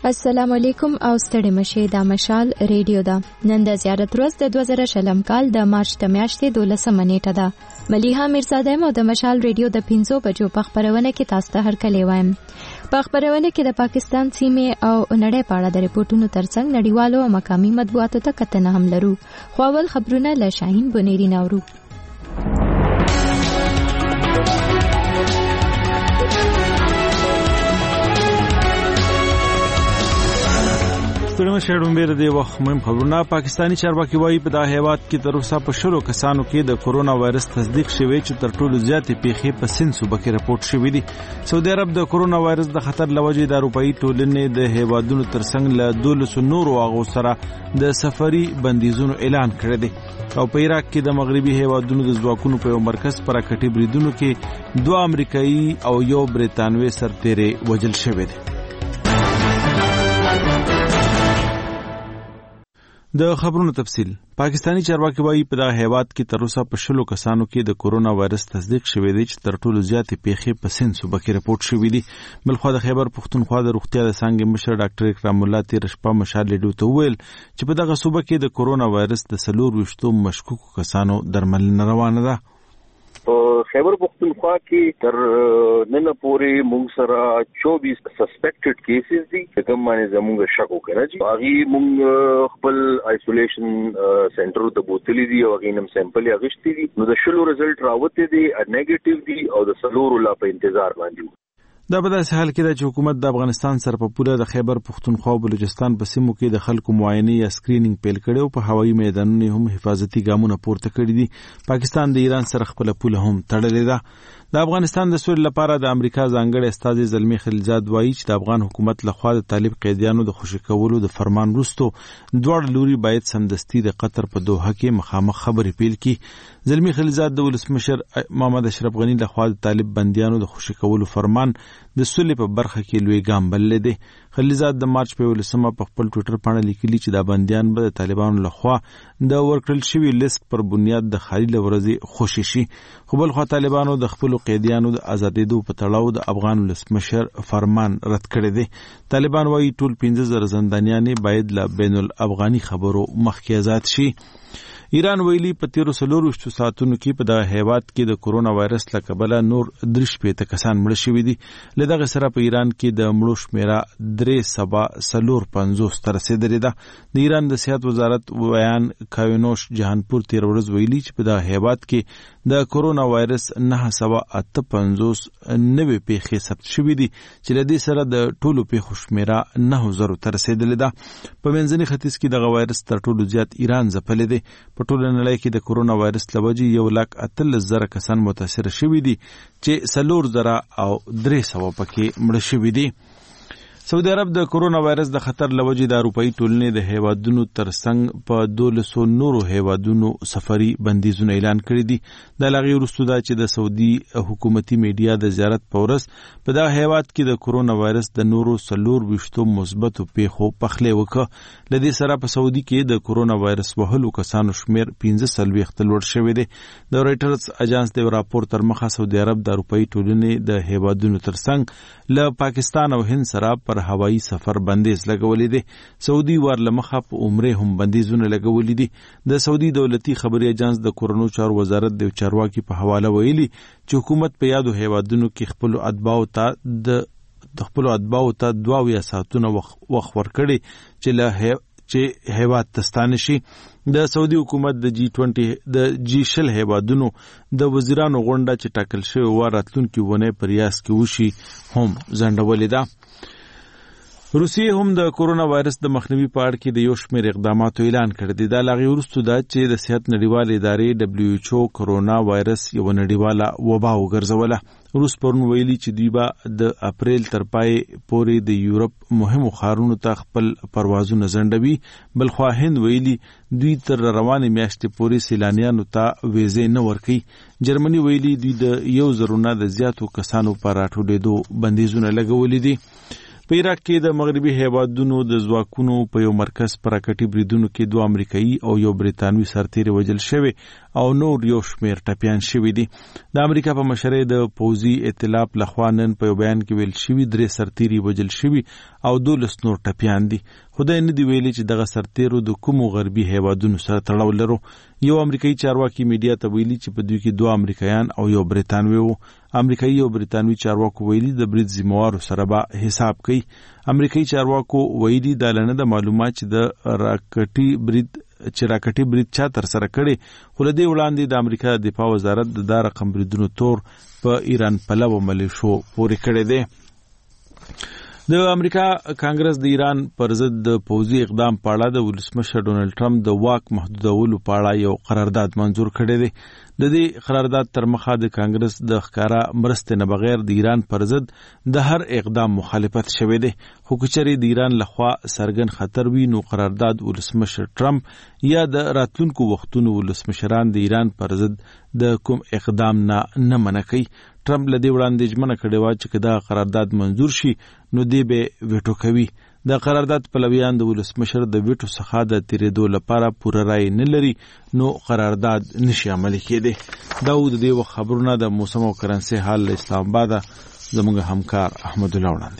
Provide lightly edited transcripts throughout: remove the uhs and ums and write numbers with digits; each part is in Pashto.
السلام علیکم او ستړي مشه د مشال ریډیو دا نن د زیارت ورځ د 2000 کال د مارچ د میاشتې 12 نیټه ده ملیحه میرزاده مو د مشال ریډیو د 5 بجو په خبرونه کې تاسو ته هرکلی وایم. په خبرونه کې د پاکستان سیمه او نړۍ په اړه د ریپورتونو ترڅنګ نړیوالو او مقامي مطبوعاتو ته کتنه هم لرو. خو اول خبرونه له شاهین بنيري نورو. ستړي شهرون بیر دی وخت مهم خبرونه. پاکستانی چارواکي وایي په دغه هیواد کې تر اوسه په 10 کسانو کې د کورونا وایرس تصدیق شوی چې تر ټولو زیاتې پیښې په سند صوبه کې راپورټ شوې دي. سعودي عرب د کورونا وایرس د خطر لوجې د اروپאי ټولنې د هیوادونو ترڅنګ له 12 نورو هغو سره د سفري بندیزونو اعلان کړی دی. او په عراق کې د مغربي هیوادونو د ځواکونو په یو مرکز پر راکټي بریدونو کې 2 امریکایي او 1 برتانوي سرتیری وژل شوی دی. د خبرونو تفصیل. پاکستانی چارواکي وایي په دغه هیواد کې تر اوسه په 10 کسانو کې د کورونا وایرس تصدیق شوی دی چې تر ټولو زیاتې پیښې په سند صوبه کې راپورټ شوې دي. بلخو د خیبر پښتونخوا د روغتیا د څانګې مشر ډاکټر اکرام الله تیر شپه مشال ریډیو ته وویل چې په دغه صوبه کې د کورونا وایرس د 24 مشکوکو کسانو درملنه روانه ده. خیبر پختونخوا کې تر نن پورې موږ سره 24 سسپیکټډ کیسز دي کوم باندې زموږ شک وکړه چې هغه موږ خپل آیسولیشن سنټر ته بوتلې دي او هغه نم سیمپل اغشتي دي. نو د شلو رزلټ راوته دي نیگیټیو دي او د سلور لا په انتظار باندې. دا په داسې حال کې چې حکومت د افغانستان سره په پوره د خیبر پختونخوا او بلوچستان په سیمو کې د خلکو معاینه یا سکرینینګ پیل کړي او په هوایي میدانونو هم حفاظتي ګامونه پورته کړي دي. پاکستان د ایران سره خپل پوله هم تړلې ده. د افغانستان د سولې لپاره د امریکا ځانګړی استازي زلمی خلیلزاد وایي چې د افغان حکومت لخوا د طالب قیدیانو د خوشي کولو د فرمان وروسته دواړه لوري باید سمدستي د قطر په دوحه کې مخامخ خبرې پیل کړي. زلمی خلیلزاد د ولسمشر محمد اشرف غنی لخوا د طالب بندیانو د خوشي کولو فرمان د سولې په برخه کې لوی ګام بللی دی. خلیلزاد د مارچ په 11 په خپل ټوئیټر باندې لیکلي چې دا بندیان به د طالبانو لخوا د ورکړل شوی لیست پر بنیاد د خالي لورځي خوشي شي. خو بل خو طالبانو د خپل قیدیانو د آزادېدو په تړاو د افغان ولسمشر فرمان رد کړی دی. طالبان وايي ټول 15000 زندانیان باید له بین الافغاني خبرو مخکې آزاد شي. ایران ویلي په 13 ساعتونو کې په دغه هیواد کې د کورونا وایرس له کبله نور 3 کسان مړه شوي دي. له دغه سره په ایران کې د مړو شمیره 350 ته رسېدلې ده. د ایران د صحت وزارت بیان کاوینوش جهانپور تیر ورځ ویلي چې په دغه هیواد کې د کورونا وایرس 958 نوې پیښې ثبت شوې دي چې له دې سره د ټولو پیښو شمیره 9000 ته رسېدلې ده. په منځني ختیځ کې دغه وایرس تر ټولو زیات ایران ځپلی دی. په ټوله نړۍ کې د کورونا وایرس له وجې 1,18,000 کسان متاثر شوي دي چې 4,000 او 300 پکې مړه شوي دي. سعودي عرب د کورونا وایرس د خطر له وجې د اروپאי ټولنې د هیوادونو ترڅنګ په 1200 نورو هیوادونو سفري بندیزونه اعلان کړي دي. د لغې وروسته دا چې د سعودي حکومتي میډیا د زیارت په ورځ په دغه هیواد کې د کورونا وایرس د نورو 24 مثبتو پیښو پخلی وکړه. له دې سره په سعودي کې د کورونا وایرس وهلو کسانو شمیر 15 لوړ شوی دی. د رويټرز اژانس د راپور تر مخه سعودي عرب د اروپאי ټولنې د هیوادونو ترڅنګ له پاکستان او هند سره پر هوایي سفر بندیز لګولې دي. سعودي ورلمخه په عمره هم بندیزونه لګولې دي. د سعودي دولتي خبري اژانس د کورونو چارو وزارت د چارواکي په حواله ویلي چې حکومت په یادو هیوادونو کې خپل اتباعو ته 22 ساعتونه وخت ورکړي چې هیواد تستانه شي. د سعودي حکومت د G20 هیوادونو د وزیرانو غونډه چې ټاکل شوی و راتلونکي ونه په ریاض کې وشي هم ځنډولې ده. روسیې هم د کورونا وایرس د مخنیوي په اړه کې د یو شمېر اقداماتو اعلان کړی دی. دا لاغي وروسته دا چې د صحت نړیوالې ادارې WHO کورونا وایرس یو نړیواله وبا وګرځوله. روس پرون ویلي چې دوی به د اپریل تر پای پورې د یورپ مهمو ښارونو ته خپل پروازونه ځنډوي. بلخوا هند ویلي دوی تر روانې میاشتې پورې سیلانیانو ته ویزې نه ورکوي. جرمني ویلي دوی د 1000 نه د زیاتو کسانو په راټولېدو بندیزونه لګولي دي. په عراق کې د مغربي هیوادونو د ځواکونو په یو مرکز پر راکټي بریدونو کې 2 امریکایي او یو بریتانوي سرتیري وژل شوي او نور یو شمېر ټپیان شوي دي. د امریکا په مشرۍ د پوځي ائتلاف لخوا نن په یو بیان کې ویل شوي 3 سرتیري وژل شوي او 12 نور ټپیان دي. خدای نه دی ویلي چې دغه سرتیرو د کومو غربي هیوادونو سره تړاو لرو. یو امریکایي چارواکي میډیا ته ویلي چې په دوی کې 2 امریکایان او یو بریتانوي وو. امریکایي او بریتانوي چارواکو ویلي د برید ذمہوارو سره به حساب کوي. امریکایي چارواکو ویلي د لنه د معلومات چې د راکټي برید چا تر سره کړي، خو له دې وړاندې د امریکا د دفاع وزارت د رقم بریدونو تور په ایران پلوه ملیشو پورې کړی دی. د امریکا کانګرس د ایران پر ضد د پوځي اقدام په اړه د ولسمشر ډونالد ټرمپ د واک محدودولو په اړه یو قرارداد منظور کړی دی. د دې قرارداد تر مخه د کانګرس د ښکارا مرستې نه بغیر د ایران پر ضد د هر اقدام مخالفت شوی دی، خو کچري د ایران لخوا سرګن خطر وي نو قرارداد ولسمشر ټرمپ یا د راتلونکو وختونو ولسمشران د ایران پر ضد د کوم اقدام نه منع کوي. ټرمپ له دې وړاندې ژمنه کړې وه چې دا قرارداد منظور شي نو دی به ویټو کوي. د قرارداد پلویان د ولسمشر د ویټو څخه د تیرېدو لپاره پوره رای نه لري نو قرارداد نشي عملي کېدی. دا و د دې خبرونه د موسم او کرنسي حال له اسلام آباد زموږ همکار احمد الله وړاندې.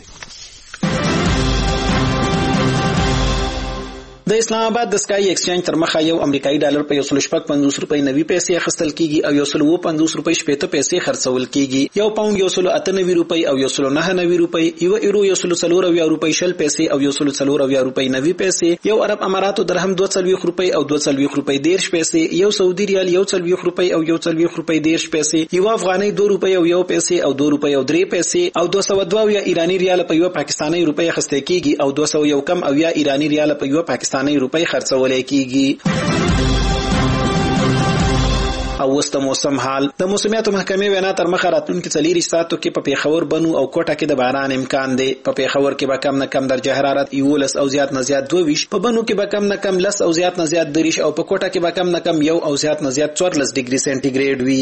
د اسلام آباد د سکای ایکسچینج تر مخه یو امریکایي ډالر په 150 روپۍ 90 پیسې اخیستل کیږي او 150 روپۍ 80 پیسې خرڅول کیږي. یو پاوند 198 روپۍ او 199 روپۍ، یو یورو 140 روپۍ 20 پیسې او 140 روپۍ 90 پیسې، یو عرب اماراتو درهم 240 روپۍ او 240 روپۍ 10 پیسې، یو سعودي ریال 140 روپۍ او 140 روپۍ 10 پیسې، یو افغاني 2 روپۍ او 1 پیسې او 2 روپۍ او 3 پیسې او 202 ایرانی ریال په یو پاکستاني روپۍ اخیستل کیږي او 201 کم او یا ایرانی ریال په یو پاکستاني روپۍ خرڅول کیږي. او وست موسم حال. د موسمیاتو محکمې وینا تر مخه راتلونکي 4 ساعتو کې په پیښور، بنو او کوټه کې د باران امکان دی. په پیښور کې به کم نه کم درجه حرارت 11 او زیات نه زیات 22، په بنو کې به کم نه کم 10 او زیات نه زیات 30 او په کوټه کې به کم نه کم 1 او زیات نه زیات 14 ډیګري سنټیګریډ وي.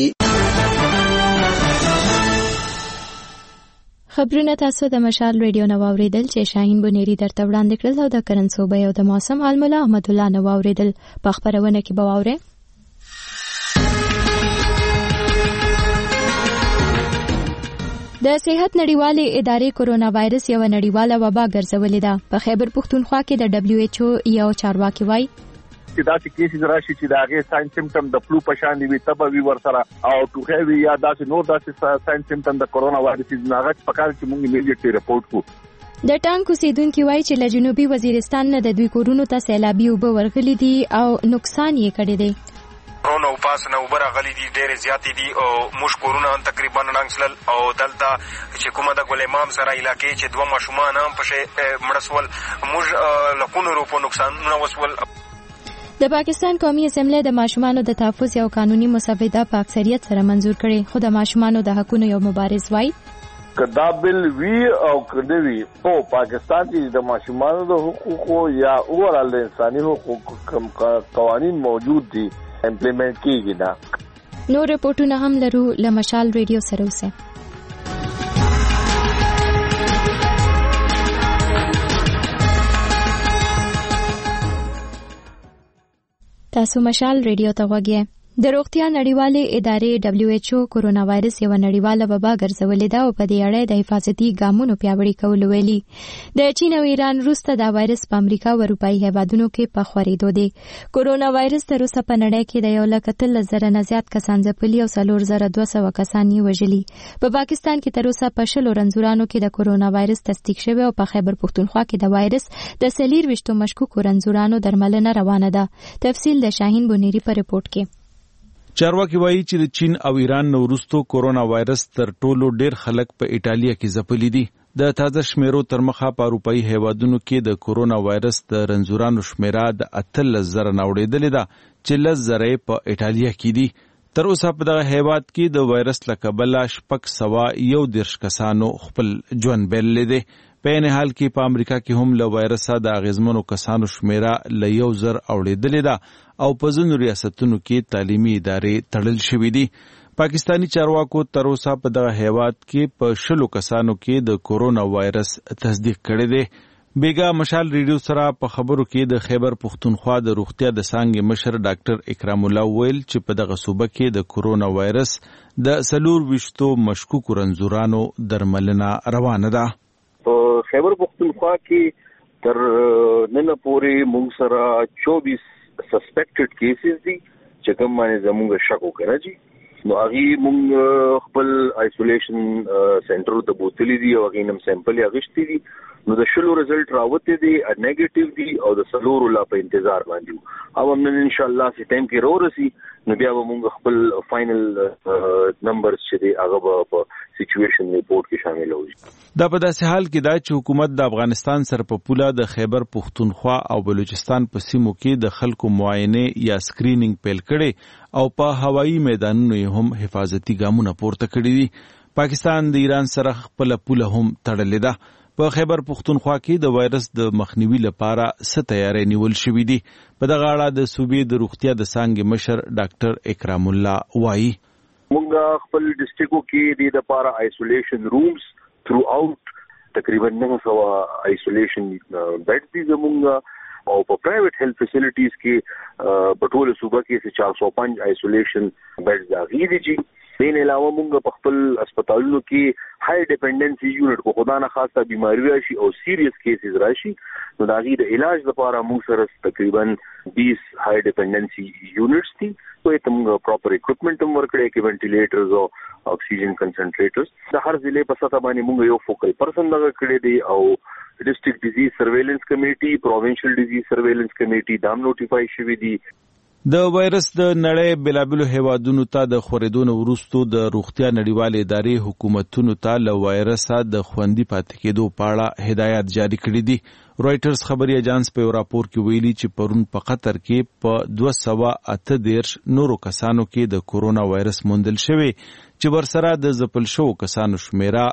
خبرونه تاسو د مشال ریډیو نو اوریدل چې شاهین بنيري درته وړاندې کړل او د کرنسوبه او د موسم حال مولا احمد الله نو اوریدل. په خبرونه کې به واورئ د صحت نړیوالې ادارې کورونا وایرس یو نړیواله وبا ګرځولې ده. په خیبر پښتونخوا کې د WHO یو چارواکي وایي چې دا چې کیسز راشي چې دا غي ساين سیمټم د فلو پشان دی تبه وی ور سره او ټوخه وی یا دا چې نور دا چې ساين سیمټم د کورونا وایرس ناغه پکار چې موږ ایمیډیټلی رپورټ کو. د ټانک اوسیدونکو وایي چې له جنوبي وزیرستان نه د دوی کورونو ته سیلابي اوبه ورغلي دي او نقصان یې کړی دی. کرونا او پاس نه وبره غلي دي ډېر زیات دي او موږ کورونه تقریبا ننګسل او دلته چې کومه د ګل امام سره علاقې چې 2 ماشومان هم پښه مړسول موږ لکونو روپو نقصان نه وسول. د پاکستان قومي اسمبلی د ماشومانو د تحفظ یو قانوني مسوده په اکثریت سره منزور کړي، خو د ماشومانو د حقوقو یو مبارز وایي کدا بل وی او کدوی او پاکستان کې د ماشومانو د حقوقو یا اورال د انساني حقوقو کوم قوانين موجود دي امپلیمنٹ کیږي دا. نو رپورټونه هم لرو لمشال ریډیو سره اوسه. تاسو مشال ریډیو ته غوږی. د روغتیا نړیوالې ادارې WHO کورونا وایرس یو نړیواله وبا ګرځولې ده او په دې اړه د حفاظتي ګامونو پیاوړي کول ویلي. د چین او ایران وروسته دا وایرس په امریکا او اروپایي هیوادونو کې په خورېدو دی. کورونا وایرس تر اوسه په نړۍ کې د 1,30,000 نه زیات کسان ځپلي او 4,200 کسان یې وژلي. په پاکستان کې تر اوسه په 10 رنځورانو کې د کورونا وایرس تصدیق شوی او په خیبر پښتونخوا کې د وایرس د 24 مشکوک رنځورانو درملنه روانه ده. تفصیل د شاهین بنيري په رپورت کې. چارواکي وایي چې د چین او ایران نو وروسته کورونا وایرس تر ټولو ډیر خلک په ایټالیا کې ځپلي دي. د تازه شمیرو تر مخه په اروپایي هیوادونو کې د کورونا وایرس د رنځورانو شمیره د 18,000 نه وړېدلې ده چې 10,000 په ایټالیا کې دي. تر اوسه په دغه هیواد کې د وایرس له کبله 601 کسانو خپل ژوند بایللی دی. په عین حال کې په امریکا کې هم له وایرسه د اغیزمنو کسانو شمیره له 1,000 اوړېدلې ده او په ځینو ریاستونو کې تعلیمي ادارې تړل شوې دي. پاکستانی چارواکو تر اوسه په دغه هیواد کې په 100 کسانو کې د کورونا وایرس تصدیق کړی دی. بیګا مشال ریډیو سره په خبرو کې د خیبر پختونخوا د روغتیا د څانګې مشر ډاکټر اکرام الله ویل چې په دغه صوبه کې د کورونا وایرس د 24 مشکوک رنځورانو درملنه روانه ده. په خیبر پختونخوا کې تر نن پورې موږ سره 24 سسپیکټډ کیسز دي چې کوم باندې زموږ شک وکړه جی. نو هغه موږ خپل آیسولیشن سنټر ته بوتلی دي او هغه نم سیمپل یې غشتي دي. نو د شلو رزلټ راوته دي نیگیټیو دي او د سلورو لا په انتظار باندې او هم ان شاء الله چې ټایم کې ورسي نو بیا به موږ خپل فائنل نمبرز چې دی هغه په سچويشن ریپورت کې شامل وي. دا په داسې حال کې دا چې حکومت د افغانستان سره په پوله د خیبر پختونخوا او بلوچستان په سیمو کې د خلکو معاینه یا سکرینینګ پیل کړي او په هوایي میدانونو هم حفاظتي ګامونه پورته کړي دي. پاکستان د ایران سره خپل پوله هم تړلې ده. په خیبر پختونخوا کې د وایرس د مخنیوي لپاره څه تیاری نیول شوې دي. په دغه اړه د صوبې د روغتیا د څانګې مشر ډاکټر اکرام الله وایي موږ خپل ډسټریکټو کې د لپاره آیسولیشن رومز تھرو اوټ تقریبا 900 آیسولیشن بیډ دي زموږ او په پرایویټ هیلث فیسیلیټیز کې په ټول صوبه کې 405 آیسولیشن بیډز داخلي دي. دین علاوه موږ په خپل هسپتالونو کې های ډیپندنسي یونټ کو خدا نه خاصه بیماری راشي او سیریس کیسز راشي نو دا غي د علاج لپاره موږ سره تقریبا 20 های ډیپندنسي یونټس دي. نو موږ پراپر اکوپمنټ هم ورکړی کې وینټیلیټرز او اکسیجن کنسنټریټرز د هر ضلع په سطح باندې موږ یو فوکل پرسن لګ کړی دی او ډسټریکټ ډیزیز سرویلنس کمیټي پروینشل ډیزیز سرویلنس کمیټي دام نوټیفای شوی دي. د وایرس د نړۍ بلابلو هیوادونو ته د خورېدو وروسته د روغتیا نړیوالې ادارې حکومتونو ته له وایرسه د خوندي پاتې کېدو په اړه هدایات جاری کړي دي. رويټرز خبري اژانس په راپور کې ویلي چې پرون په قطر کې په 238 نورو کسانو کې د کورونا وایرس موندل شوی چې ورسره د ځپل شو کسانو شمیره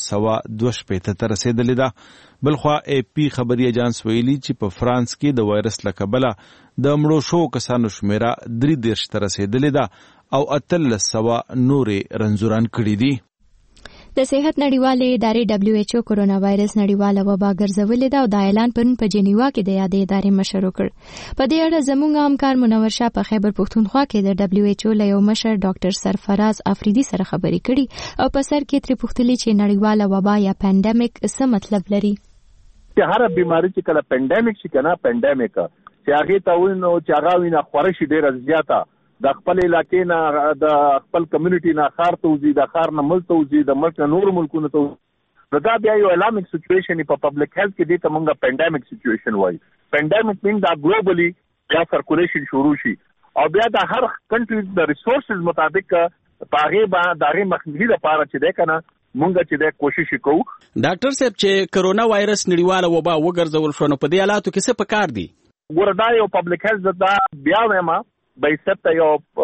222 ته رسیدلې ده. بلخوا اے پی خبري اژانس ویلي چې په فرانس کې د وایرس لکبله د مړو شو کسانو شمیره 33 ته رسیدلې ده او 1300 نورې رنځوران کړي دي. د صحت نړیوالې ادارې WHO کورونا وایرس نړیواله وبا ګرځولې ده او دا اعلان پرون په جنیوا کې د یادې ادارې مشر وکړ. په دې اړه زموږ همکار منور شاه په خیبر پختونخوا کې د WHO له یو مشر ډاکټر سرفراز افریدي سره خبرې کړي او په سر کې ترې پوښتلي چې نړیواله وبا یا پاندیمیک څه مطلب لري. چې هر بیماری چې کله پاندیمیک شي کنه پاندیمیک چې هغه ته ونو چې هغه وینه خورشي ډیره زیاته د خپل علاقې نه د خپل کمیونټي نه خار ته وزي د خار نه ملک ته وزي د ملک نور ملکونو ته دا بیا یو الارمیک سچويشن په پبلک هیلث کې د تمنګ پاندیمیک سچويشن وای. پاندیمیک مین دا ګلوبلی دا سرکولیشن شروع شي او بیا د هر کنټری د ریسورسز مطابق پاغه باندې دغه مخنیوي لپاره چې ده کنه مونږ چې د کوشش کوو. ډاکټر صاحب چې کرونا وایرس نړیواله وبا وګرځول شو نو په دې حالاتو کې څه پکار دي؟ وردا یو پبلک هیلث دا بیا وایم بایسته یو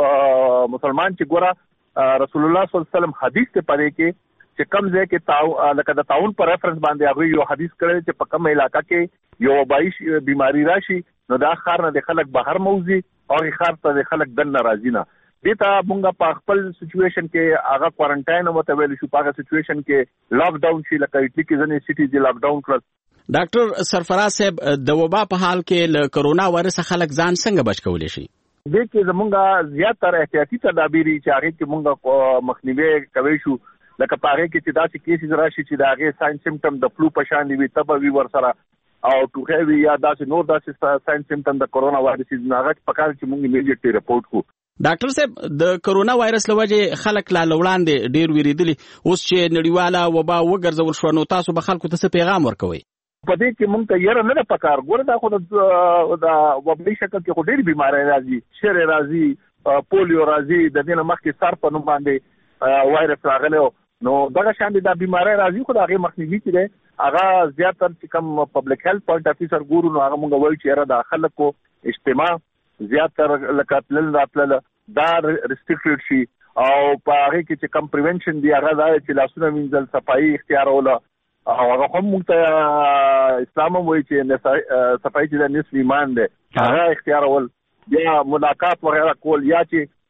مسلمان چې ګوره رسول الله صلی الله علیه وسلم حدیث ته پاره کې چې کم ځای کې لکه د تعاون پر ریفرنس باندې هغه یو حدیث کړی چې په کوم علاقہ کې یو وبایي بیماری راشي نو دا خار نه د خلک بهر موزي او خار ته د خلک دن ناراضي نه دیتا مونږه په خپل سچويشن کې هغه کوارنټاین او متویل شو په سچويشن کې لاک ډاون شي لکه اټلی کې ځنې سټي دی لاک ډاون کړ. ډاکټر سرفراز صاحب د وبا په حال کې له کرونا وایرس خلک ځان څنګه بچ کولای شي؟ د کې زمونږه زیاتره احتیاطي تدابیر چې هغه کې مونږه مخنیوي کوي شو لکه پاره کې چې داسې کیسز راشي چې دا هغه ساين سیمټم د فلو په شان دی تبه وی ور سره او ټوخه وی یا داسې نور داسې ساين سیمټم د کورونا وایرس نه هغه په کار چې مونږ ایمیډیټلی رپورټ کو. ډاکټر صاحب د کورونا وایرس لوجه خلک لا وړاندې ډیر ویریدلی اوس چې نړیواله وبا وګرځول شو نو تاسو به خلکو ته پیغام ورکوي؟ په دې کې مونږ ته یې نه پکار ګوره دا خو د وبلي شکل کې خو ډېر بیماری راځي شر راځي پولیو راځي د دې نه مخکې سر په نوم باندې وایرس راغلی نو دغه شان د بیماری راځي خو د هغې مخنیوي چې دی هغه زیاتر چې کوم پبلک هیلث پوینټ افیسر ګورو نو هغه مونږ وایو چې یاره د خلکو اجتماع زیاتر لکه تلل راتلل دا ریسټریکټډ شي او په هغې کې چې کوم پریونشن دی هغه دا چې لاسونه وینځل صفایي اختیاروله او هغه هم موږ ته اسلام وایي چې صفایي چې د نصف ایمان دی هغه اختیارول یا ملاقات وغیرہ کول یا چې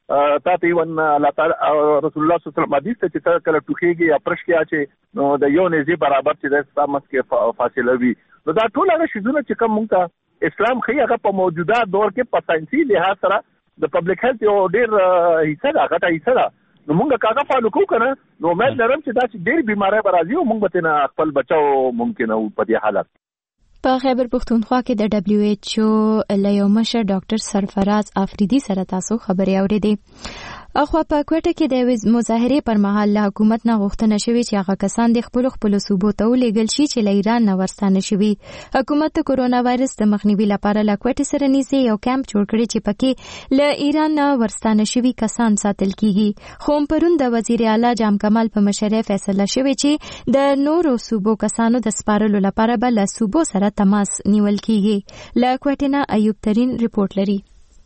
تاسو ون الله تعالی رسول الله صلی الله علیه وسلم حدیث ته چې کله ټوخیږي یا پرش کې اچي نو د یو نزي برابر چې د سامس کې فاصله وي نو دا ټول هغه شیزونه چې کوم مونږ اسلام خي هغه په موجوده دور کې په ساينسي لحاظ سره د پبلک هیلث یو ډیر حصہ دا غټه حصہ دا نو مونږه کاغه فالو کوو کنه نو مې لرم چې دا چې ډېر بیماری برازي او مونږ به نه خپل بچاو ممکن او په دې حالت په خیبر پختونخوا کې د دبليو ایچ او لیو مشر ډاکټر سرفراز افریدي سره تاسو خبري اورېدې. اخوا په کوټه کې د مظاهره پر مهال له حکومت نه غوښتنه شوې چې هغه کسان د خپل صوبو ته ولېږل شي چې له ایران نه ورستانه شوي. حکومت د کورونا وایرس د مخنیوي لپاره له کوټې سره نږدې یو کیمپ جوړ کړی چې پکې له ایران نه ورستانه شوي کسان ساتل کیږي. خو پرون د وزیر اعلی جام کمال په مشرۍ فیصله شوې چې د نورو صوبو کسانو د سپارلو لپاره به له صوبو سره تماس نیول کیږي. له کوټې نه ایوب ترين ریپورت لري.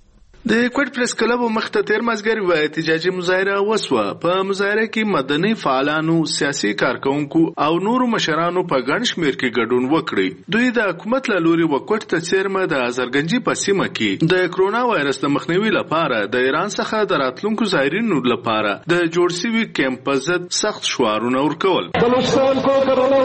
د کوټ پریس کلب مخته تیر مازګر و احتجاجي مظاهره وسوه. په مظاهره کې مدني فعالانو، سیاسي کارکونکو او نورو مشرانو په ګڼ شمېر کې ګډون وکړي. دوی د حکومت له لوري وکټ ته چیرمه د ازرګنجي په سیمه کې د کرونا وایرس د مخنیوي لپاره د ایران څخه د راتلونکو زایرینو لپاره د جوړ شوي کیمپ په ضد سخت شعارونه ورکول. بلوچستان کو کرونا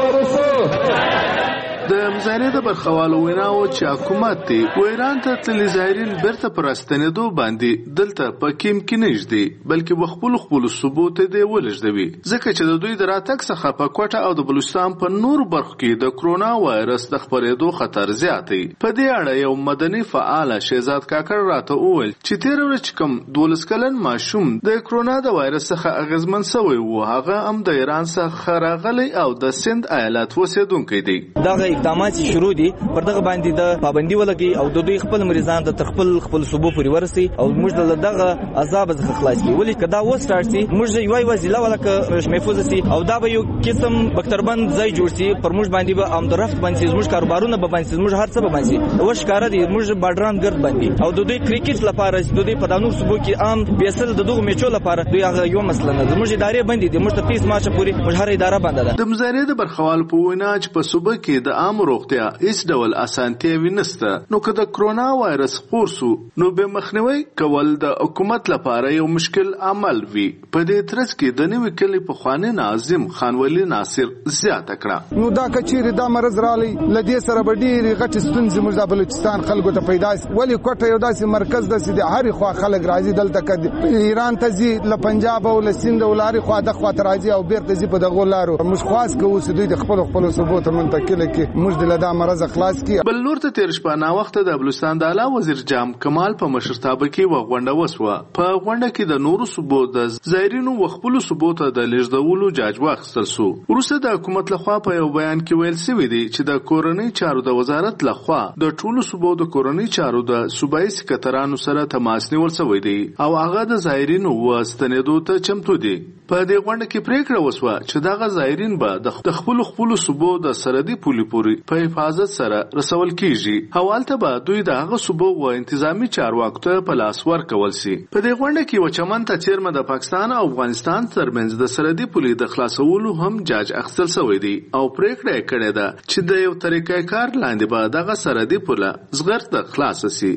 وایرس د مظاهرې د برخوالو ویناو چې حکومت دی و ایران ته تللي زایرین بیرته پر راستنېدو باندې دلته په کیم کې نږدې بلکې خپل صوبو ته دی ولېږدوي ځکه چې د دوی د راتګ څخه په کوټه او د بلوچستان په نورو برخو کې د کرونا وایرس د خپرېدو خطر زیات دی. په دې اړه یو مدني فعال شهزاد کاکړ راته وویل چې تېره ورځ کوم 12 کلن ماشوم د کرونا د وایرس څخه اغېزمن شوی و هغه هم د ایران څخه راغلی او د سند ایالت اوسېدونکی دی. اقدامات شروع دي پر دغه باندې د پابندي ولګي او د دوی خپل مریضان د خپل صوبو پورې ورسي او موږ دغه عذاب څخه خلاص کی. ولې کدا و سٹارټ سي موږ یو وزیلا ولکه محفوظ سي او دا به یو قسم بکتربند ځای جوړ سي پر موږ باندې به ام درفت باندې موږ کاروبارونه به باندې موږ هر څه به باندې او ښکارا دي موږ بارډران ګرد باندې او د دوی کرکټ لپاره د دوی په دانو صوبو کې عام بیسل د دغه میچو لپاره دوی هغه یو مسله نه موږ ادارې باندې د موږ ته 30 مارچ پورې موږ هر اداره باندې ده. د مظاهرې د برخوال په وینا چې په صوبه کې د عام روغتیا هیڅ ډول اسانتیا ونسته نو که د کرونا وایرس خور سو نو به مخنیوي کول د حکومت لپاره یو مشکل عمل وي. په دې ترڅ کې د نوې کلی په خواني ناظم خان ولی ناصر زیاته کړه نو دا کچېری دا مرز رالي لدی سره بډېری غټ ستونزې موږ د بلوچستان خلکو ته پیدا ولی کوټه یو داسې مرکز د سید هر خوا خلک راځي دلته کډ ایران ته زی له پنجاب او له سند ولاري خوا د خوا راځي او بیرته زی په دغه لارو موږ خاص کوو چې دوی د خپل صوبو ته منتقل کې موږ د لدا مرز خلاص کی. بل نور ته تیر شپه نا وخت د بلوچستان د اعلی وزیر جام کمال په مشرتابه کې وغونډه وسوه. په غونډه کې د نورو صوبو د زایرینو وخپل صوبو ته د لېږدولو جاج واخیستل سو. وروسته د حکومت لخوا په یو بیان کې ویل شوی دی چې د کورنۍ چارو د وزارت لخوا د ټولو صوبو د کورنۍ چارو د صوبایي سکرټرانو سره تماس نیول شوی دی او هغه د زایرینو واستنېدو ته چمتو دي. په دې غونډه کې پریکړه وسوه چې دغه زایرین به د خپل صوبو د سرحدي پولې پورې په حفاظت سره رسول کیږي. حوالته به دوی د هغه صوبو و انتظامی چارواکو ته په لاس ورکول شي. په دې غونډه کې وچمن ته چیرمه د پاکستان او افغانستان ترمنځ د سرحدي پولې د خلاصولو هم جاج اخیستل شوی دی او پریکړه یې کړې ده چې د یو طریقې کار لاندې به دغه سرحدي پوله زغرته خلاص شي.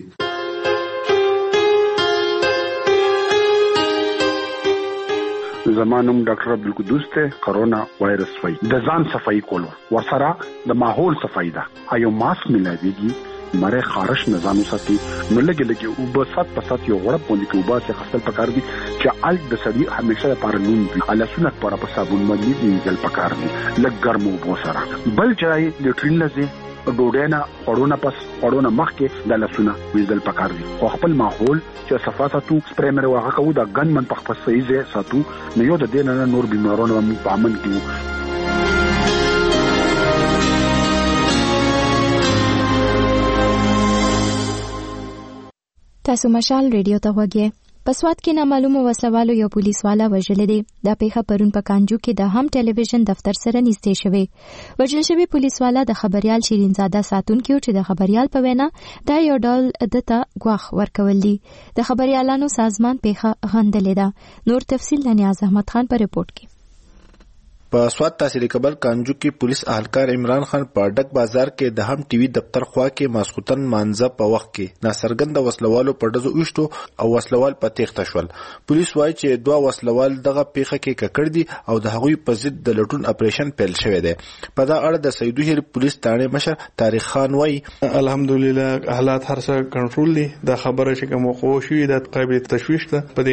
زمانم ډاکټر عبدالقدوس ته کرونا وایرس وای د ځان صفائی کولو ورسره د ماحول صفائی ده ایو ماسک ملایږي مره خارش نظام ساتي نو لګي او په 7% یو غړپ باندې کې وباسه خپل پکار دي چې الګ د سړي همیشه لپاره نون وي الاسونه پر په صابون باندې دي پکار دي لګ ګرمو بو سره بل ځای د ټرین لزه ډوډینا اورونه مخکې د لاسونه ویل پکار دي او خپل ماحول چې صفا ساتو سپریمر واغه کو دا ګن من په خپل صحیح ځای ساتو نو یو د دې نه نور بیمارونو په امن کې. تاسو مشال ریډیو ته وګورئ. پسواد کې نامعلومه وسوالو یو پولیس والا وژل دي. دا پیښه پرون په کانجو کې د هم ټلویزیون دفتر سره نږدې شوه. وژل شوی پولیس والا د خبريال شیرین زاده ساتونکو چې د خبريال په وینا دا یو ډول دته غواخ ورکول دي. د خبريالانو سازمان پیښه غندلې ده. نور تفصیل د نیاز احمد خان په ریپورت کې. په سوات تحصیل کبل کانجو کې پولیس اهلکار عمران خان په ډک بازار کې د هم ټي وي دفتر خوا کې ماسختن مانځه په وخت کې ناڅرګند وسلوالو په ډزو وشتو او وسلوال په تېښته شول. پولیس وایي چې دوه وسلوال دغه پیښه کې ککړ دي او د هغوی په ضد د لټون اپریشن پیل شوی دی. په دا اړه د سیدو هیر پولیس تانه مشر طارق خان وایي الحمدلله حالات هر څه کنټرول دي. دا خبره چې کوم وقوع شوې د قابل تشویش ده په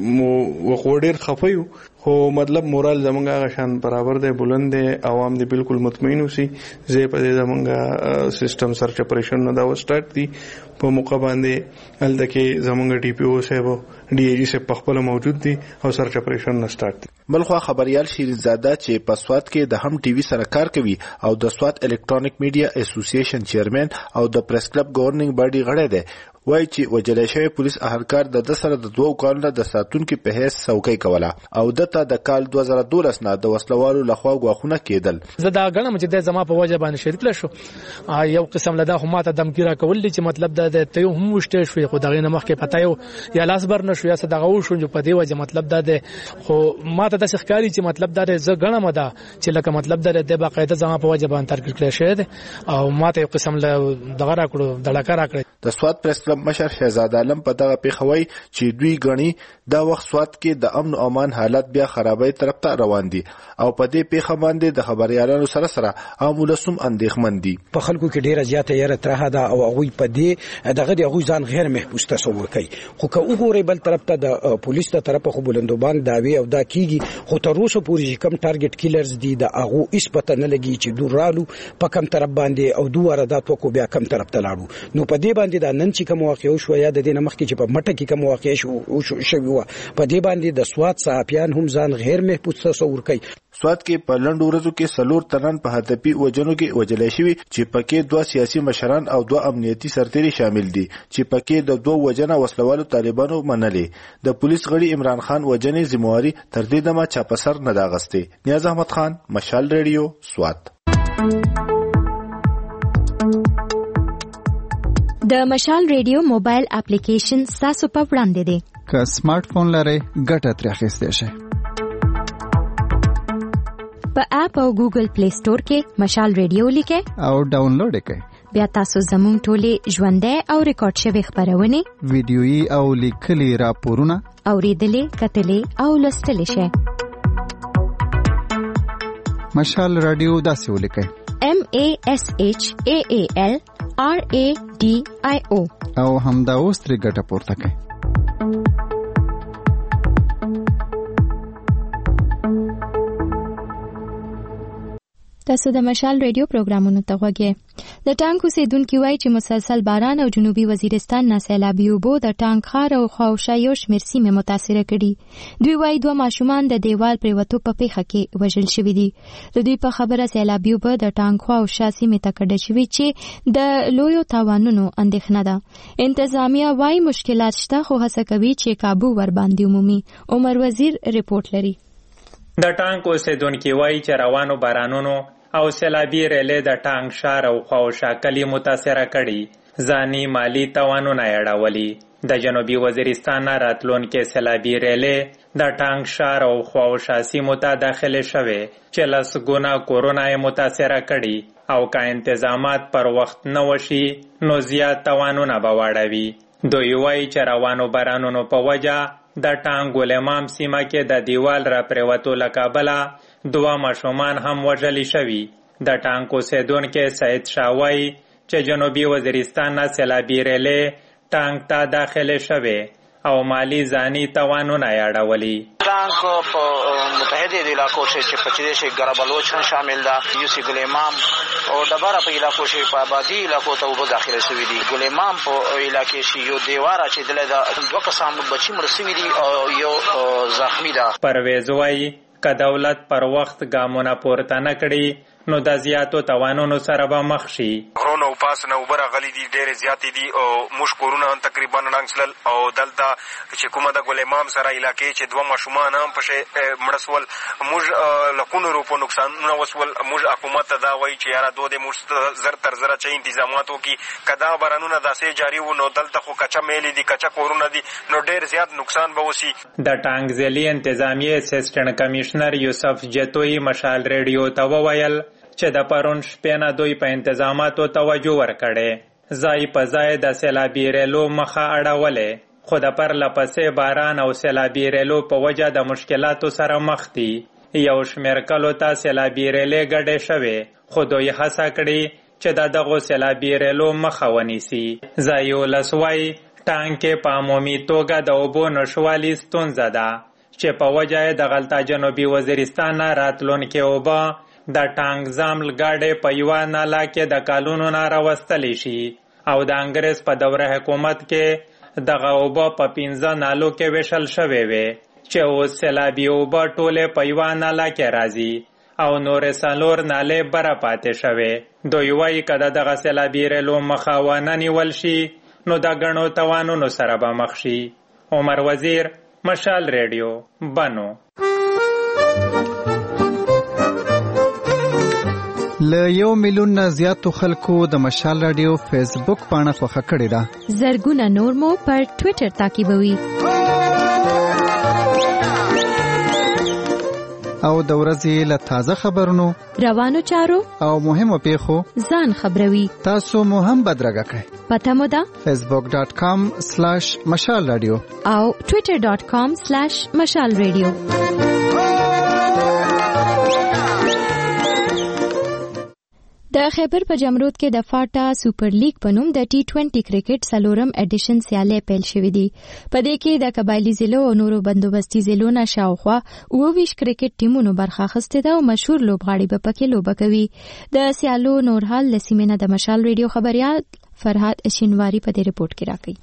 دې وقوع ډېر خفیو خو مطلب مورال زمونږ هغه شان برابر دی بلند دی عوام دی بالکل مطمئن اوسي. زه په دې زمونږ سیستم سرچ اپریشن نه دا وسټارټ دي په موقع باندې هلته کې زمونږ ډي پی او صاحب ډي ای جی صاحب په خپل موجود دي او سرچ اپریشن نه سٹارټ دي. بلخوا خبريال شیرین زاده چې په سوات کې د هم ټي وي سره کار کوي او د سوات الکترونیک میډیا اسوسییشن چیرمن او د پریس کلب گورننګ باډي غړی دی وایي چې وجلې شوی پولیس اهلکار د سره د 2 کالونو د ساتونکو په هیڅ څوکۍ کوله او دته د کال 2012 نه د وسلوالو لخوا غواخونه کېدل. زه دا غنم چې د زما په وجه باندې شریک لشو یو قسم لدا خو ماته دمګیرا کول چې مطلب د ته هم وشته شوی خو دغه نه مخکې پته یو یا لاس بر نشو یا صدغه وشو په دې وجه مطلب د خو ماته د ښکاری چې مطلب د زه غنم دا چې لکه مطلب د باقاعده زما په وجه باندې ترکیب کړی شه او ماته یو قسم دغه راکړو دړکا راکړی. د سوات پریس کلب مشر شهزاد عالم په دغه پیښوي چې دوی غني دا وخت سوات کې د امن او امان حالت بیا خرابای طرف ته روان دي او په دې پیښه باندې د خبريالانو سره عام ولسم اندېښمن دي. په خلکو کې ډیره زیاته یره ترها ده او هغه په دې دغه د هغه ځان غیر محفوظ تصور کوي خو که وګوري بل طرف ته د پولیس ته طرف خو بلندوبان داوی او دا کیږي خو تر اوسه پورې کم ټارګټ کیلرز دي د هغه هیڅ پته نه لګي چې دورالو په کم طرف باندې او دوه واردات وکړو بیا کم طرف ته لاړو. نو په دې باندې دا نن چې کوم واقع شو یا د دې نمخ کې چې په مټه کې کوم واقع شو په دې باندې د سوات صحافیان هم ځان غیر محفوظ تصور کوي. سوات کې په لنډ ورځو کې سلور تنن په هدفي وجنو کې وجلې شوی چې پکې 2 سیاسي مشران او 2 امنیتي سرتیري شامل دي چې پکې د 2 وجنه وسلوالو طالبانو منلې. د پولیس غړي عمران خان وجنې ذمہواری تر دې دمه چاپسر نه داغسته. نیاز احمد خان مشال ریډیو سوات. د مشال ریډیو موبایل اپلیکیشن تاسو په وړاندې دی. که سمارټ فون لرئ ګټه ترې اخیستی شئ. په اپ او ګوګل پلی سٹور کې مشال ریډیو لیکئ او ډاونلوډ کړئ. بیا تاسو زموږ ټولې ژوندۍ او ریکارډ شوی خبرونه ویډیويي او لیکلي راپورونه اوریدلې کتلې او لوستلې شئ. مشال رادیو داسې ولیکئ MASHAAL RADIO او همدا اوس ترې ګټه پورته کړئ. تاسو د مشال ریډیو پروګرامونو ته غوږی. د ټانک اوسیدونکو وایي چې مسلسل باران او جنوبي وزیرستان نه سیلابي اوبو د ټانک ښار او خواوشا یو شمېر سیمې متاثره کړي. دوی وایي 2 ماشومان د دیوال پریوتو په پیښه کې وژل شوي دي. د دوی په خبره سیلابي اوبه د ټانک خواوشا سیمې ته کډه شوي چې د لویو تاوانونو اندېښنه ده. انتظامیه وایي مشکلات شته خو هڅه کوي چې کابو ور باندې عمومي. عمر وزیر ریپورت لري. د ټانک اوسیدونکو وایي چې روانو بارانونو او سیلابي ریلې د ټانک ښار او خواوشا کلي متاثره کړي. ځاني مالی تاوانونه یې اړولي. د جنوبي وزیرستان نه راتلونکې سیلابي ریلې د ټانک ښار او خواوشا سیمو ته داخلې شوې چې لسګونه کورونه یې متاثره کړي او که انتظامات پر وخت نه وشي نو زیات تاوانونه به واړوي. دوی وایي چې روانو بارانونو په وجه د ټانک ګلمام سیمه کې د دیوال را پریوتو له کابله 2 ماشومان هم وژل شوي. د ټانک اوسیدونکو سید شاه وایي چې جنوبي وزیرستان نه سیلابي ریلې ټانک ته داخلې شوې او مالی ځاني تاوانونه یې اړولي. ټانک په متحده علاقو چې پچې شي ګربلوچ شامل ده یوسي ګلمام او دبره په علاقو شي په آبادی علاقو ته وبو داخله شوې دي. ګلمام په علاقې شي یو دیواره چې دلته 2 کسان بچي مړ شوي دي او یو زخمی ده. پرویز وایي که دولت پر وخت ګامونه پورته نه کړي نو د زیاتو توانونو سره به مخ شي. غرونه او پاس نه وبره غلي دي ډېرې زیاتې دي او موږ کورونه هم تقریبا ننګسلل او دلته چې کومه د ګل امام سره علاقې چې دوه ماشومان هم پشې مړه سول موږ لکونو روپو نقصانونه وسول. موږ حکومت ته دا وایي چې یاره دو دې موږ زر تر زره چې انتظامات وکړي که دا بارانونه داسې جاري وو نو دلته خو کچه میلې دي کچه کورونه دي نو ډېر زیات نقصان به وسي. د ټانګ ضلعي انتظامیې اسسټنټ کمشنر یوسف جتوی مشال ریډیو ته وویل چې د پرون شپې نه دوی په انتظاماتو توجه ورکړې. ځای په ځای د سیلابي ریلو مخه اړولې خو د پرله پسې باران او سیلابي ریلو په وجه د مشکلاتو سره مخ دي. یو شمېر کلو ته سیلابي ریلې ګډې شوې خو دوی هڅه کړې چې د دغو سیلابي ریلو مخه ونیسي. ځای ولس وایي ټانک په عمومي توګه د اوبو نشوالي ستونزه ده چې په وجه یې د غلطه جنوبي وزیرستان نه راتلونکې اوبه د ټانک زامل ګاډۍ په یوه ناله کې د کالونو نه راوستلی شي او د انګریز په دوره حکومت کې دغه اوبه په 15 نالو کې ویشل شوې وې چې اوس سیلابي اوبه ټولې په یوه ناله کې راځي او نورې 4 نالې بره پاتې شوې. دوی وایي که د دغه سیلابي ریلو مخه ونه نیول شي نو د ګڼو توانونو سره به مخ شي. عمر وزیر، مشال ریډیو، بنو. له 1 میلیون نه زیاتو خلکو د مشال رادیو فیسبوک پاڼه خوښه کړې ده. زرګونه نور مو پر ټوئیټر تعقیبوي. او د ورځې له تازه خبرونو، روانو چارو او مهمو پیښو ځان خبروي. تاسو مو هم بدرګه کړئ. پته مو ده facebook.com/مشال رادیو او twitter.com/مشال رادیو. د خیبر په جمرود کې د فاټا سوپر لیګ په نوم د T20 کرکټ سلورم اډیشن سیالي پیل شوې دي. په دې کې د قبایلی ضلعو او نورو بندوبستي ضلعو نه شاوخوا 22 کرکټ ټیمونو برخه اخیستې ده او مشهور لوبغاړي به پکې لوبه کوي. د سیالو نور حال لسیمنه د مشال ریډیو خبريال فرهاد شینواری په دې رپورت کې راکړي.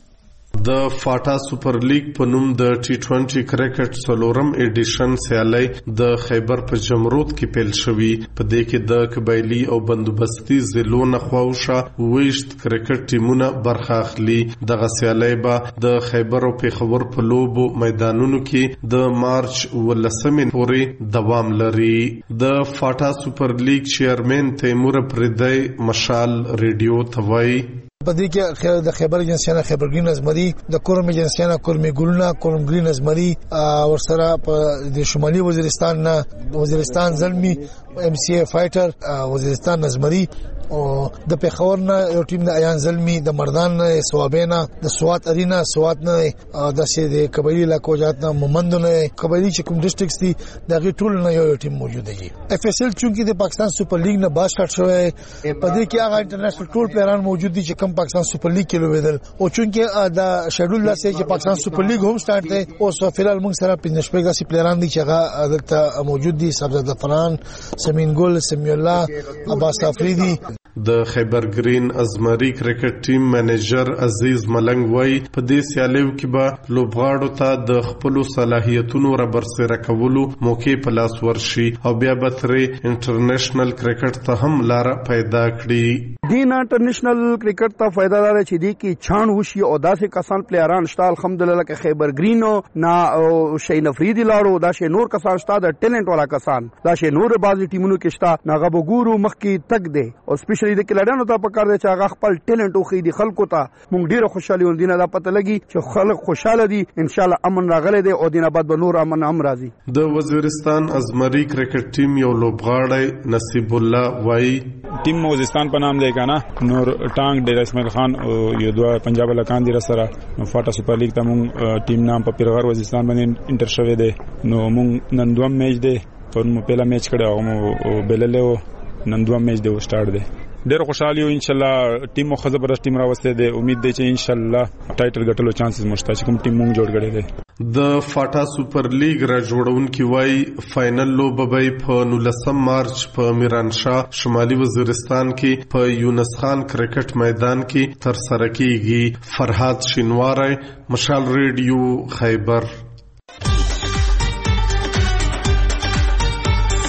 د فاټا سوپر لیګ په نوم د T20 کرکټ سلورم اډیشن سیالي د خیبر په جمرود کې پیل شوی. په دې کې د قبایلی او بندوبستي ضلعو نه خواوشه 20 کرکټ ټیمونه برخه اخلي. دغه سیالي به د خیبر او پیښور په لوبو میدانونو کې د مارچ 19 پورې دوام لري. د فاټا سوپر لیګ چیرمن تیمور پردی مشال ریډیو توای پدې کې د خیبر ایجنسیانه خیبر گرین ازمري، د کورم ایجنسیانه کورم ګلنا کورم گرین ازمري، ورسره په د شمالي وزیرستان نه وزیرستان زلمی MCA فایټر وزیرستان ازمري او د پیښور نه یو ټیم د ایان زلمی، د مردان نه سوابینا، د سوات ارینا سوات نه د سې د قبایلی علاقو جات نه مومند نه قبایلی چې کوم ډیسټریکټس دي دغه ټول نه یو ټیم موجود دی. FSL چونکی د پاکستان سپر لیګ نه باز کټ شوی په دې کې هغه انټرنیشنل ټول پلیران موجود دي چې کوم پاکستان سپر لیګ کې لوبېدل او چونکی د شیډول لاسه چې پاکستان سپر لیګ هم سٹارټ دی او سو فلال موږ سره 15 داسې پلیران دي چې هغه دلته موجود دي. سبزه فران، سمین ګل، سمی الله، عباس افریدي. د خیبر گرین ازمري کرکټ ټیم منیجر عزیز ملنګ وای په دې سیالیو کې به لوبغاړو ته د خپل صلاحیتونو را برسره کولو موقع په لاس ورشي او بیا به ترې انټرنیشنل کرکټ ته هم لار پیدا کړي. دین انټرنیشنل کرکټ ته فائدہ دار چې دی کې چھان وشي او داسې کسان پلیران شته الحمدلله کې خیبر گرینو نا شین افریدي لاړو داسې نور کسان شته د ټیلنټ والا کسان داسې نور بازي ټیمونو کې شته ناغه وګورو مخکې تک دی او سپیشلی د کلډانو ته پکار دی چې هغه خپل ټیلنټ او خې دي خلکو ته مونږ ډیره خوشالي وندینه دا پته لګي چې خلک خوشاله دي ان شاء الله امن راغلی دی او دینه بعد به نور امن هم راځي. د وزیرستان ازمري کرکټ ټیم یو لوبغاړی نصیب الله وای ټیم وزیرستان په نام دی کنه نور ټانګ ډیر اسماعیل خان او یو دوه پنجاب لکان دي سره فاټا سپر لیګ ته مونږ ټیم نام په پیرغار وزیرستان باندې انټر شوی دی. نو مونږ نن دوه میچ دی پر مو پهلا میچ کړو او بلله نن دوه میچ دی سٹارټ دی. ډېر خوشاله یو ان شاء الله ټیم مو خزبرست ټیم راوسته دی. امید دی چې ان شاء الله ټایټل ګټلو چانسز مشته چې کوم ټیم مونږ جوړ کړی دی. د فاټا سوپر لیګ را جوړونکي وای فائنل لوبه به په 19 مارچ په میرانشاه شمالي وزیرستان کې په یونس خان کرکټ میدان کې تر سره کیږي. فرهاد شینواری، مشال ریډیو، خیبر.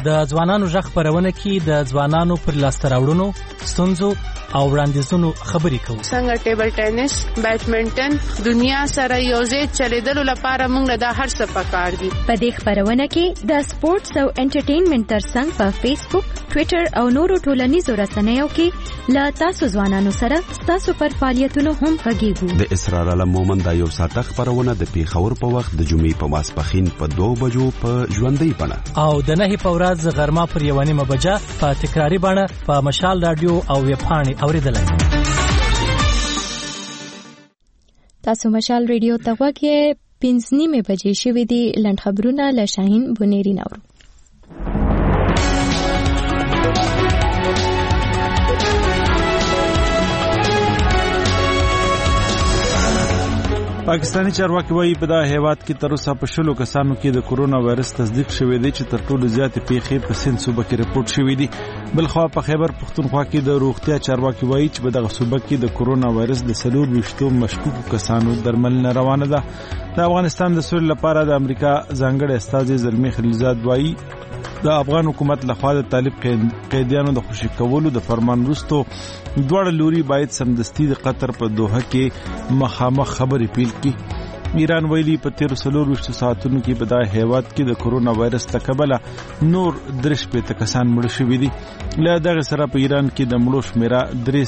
د ځوانانو ژغ خپرونه کې د ځوانانو پر لاسته راوړنو، ستونزو او وړاندیزونو خبرې کوو. څنګه ټیبل ټینس، بیډمنټن دنیا سره یوځای چلیدلو لپاره موږ دا هر څه پکار دي. په دې خبرونه کې د سپورتس او انټرټینمنټ ترڅنګ په فیسبوک، ټوئیټر او نورو ټولنیزو رسنیو کې لا تاسو ځوانانو سره تاسو پر فعالیتونو هم غږیږو. د اسرار علم مومند دا یو ساعته خبرونه د پیښور په وخت د جمعې په ماسپښین په 2 بجو په ژوندۍ بڼه او د 9 په ورځ غرمه پر 1:30 بجه په تکراری بڼه په مشال رادیو او ویب پاڼې اوریدلای. تاسو مشال ریډیو ته غوږی 5:30 بجې شوې دي. لنډ خبرونه له شاهین بونيري نورو. پاکستانی چارواکي وايي په دا هیواد کې تر اوسه په 10 کسانو کې د کورونا وایرس تصدیق شوی دی چې تر ټولو زیاتې پیښې په سند صوبه کې رپورټ شوې دي. بلخوا په خیبر پختونخوا کې د روغتیا چارواکي وايي چې په دغه صوبه کې د کورونا وایرس د 24 مشکوکو کسانو درملنه روانه ده. د افغانستان د سولې لپاره د امریکا ځانګړی استازي زلمی خلیلزاد وايي د افغان حکومت لخوا د طالب قیدیانو د خوشي کولو د فرمان وروسته دواړه لوري باید سمدستي د قطر په دوحه کې مخامخ خبرې پیل کړي. ایران ویلي په 13 ساعتونو کې په دا هیواد کې د کورونا وایرس تکبله نور 3 کسان مړ شوي دي. له دغه سره په ایران کې د مړو شمیره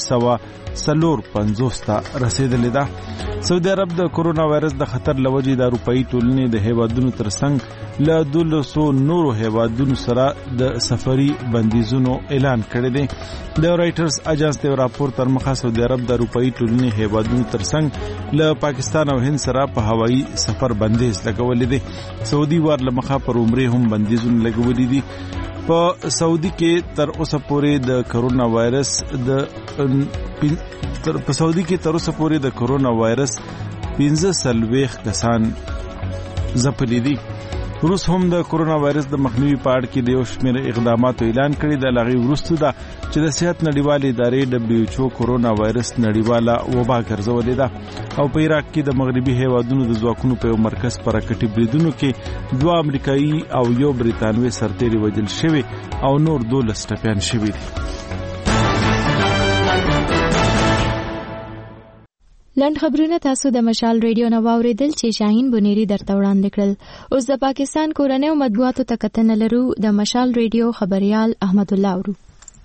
350 ته رسیدلې ده. سعودي عرب د کورونا وایرس د خطر لوجې د اروپאי ټولنې د هیوادونو ترڅنګ له 200 نورو هیوادونو سره د سفري بندیزونو اعلان کړی دی. د رائټرز اجانس د راپور تر مخه سعودي عرب د اروپאי ټولنې هیوادونو ترڅنګ له پاکستان او هند سره په هوایي سفر بندیز لګولې دي. سعودي وار لمخه پر عمره هم بندیزونه لګولې دي. په سعودي کې تر اوسه پورې د کورونا وایرس د کورونا وایرس 15 کسان ځپلي دي. روس هم د کورونا وایرس د مخنیوي په اړه کې د یو شمېر اقداماتو اعلان کړي. د لغوي وروسته ده چې د صحت نړیوالې ادارې WHO کورونا وایرس نړیواله وبا ګرځولې ده او په عراق کې د مغربي هیوادونو د ځواکونو په یو مرکز پر راکټي بریدونو کې 2 امریکایي او 1 بریتانوي سرتیري وژل شوي او نور 12 ټپیان شوي دي. لنډ خبرونه تاسو د مشال ریډیو نو واوریدل چې شاهین بونيري درته وړاندې کړل. اوس د پاکستان کورنۍ او مطبوعاتو ته کتنه لرو. د مشال ریډیو خبريال احمد الله ورو.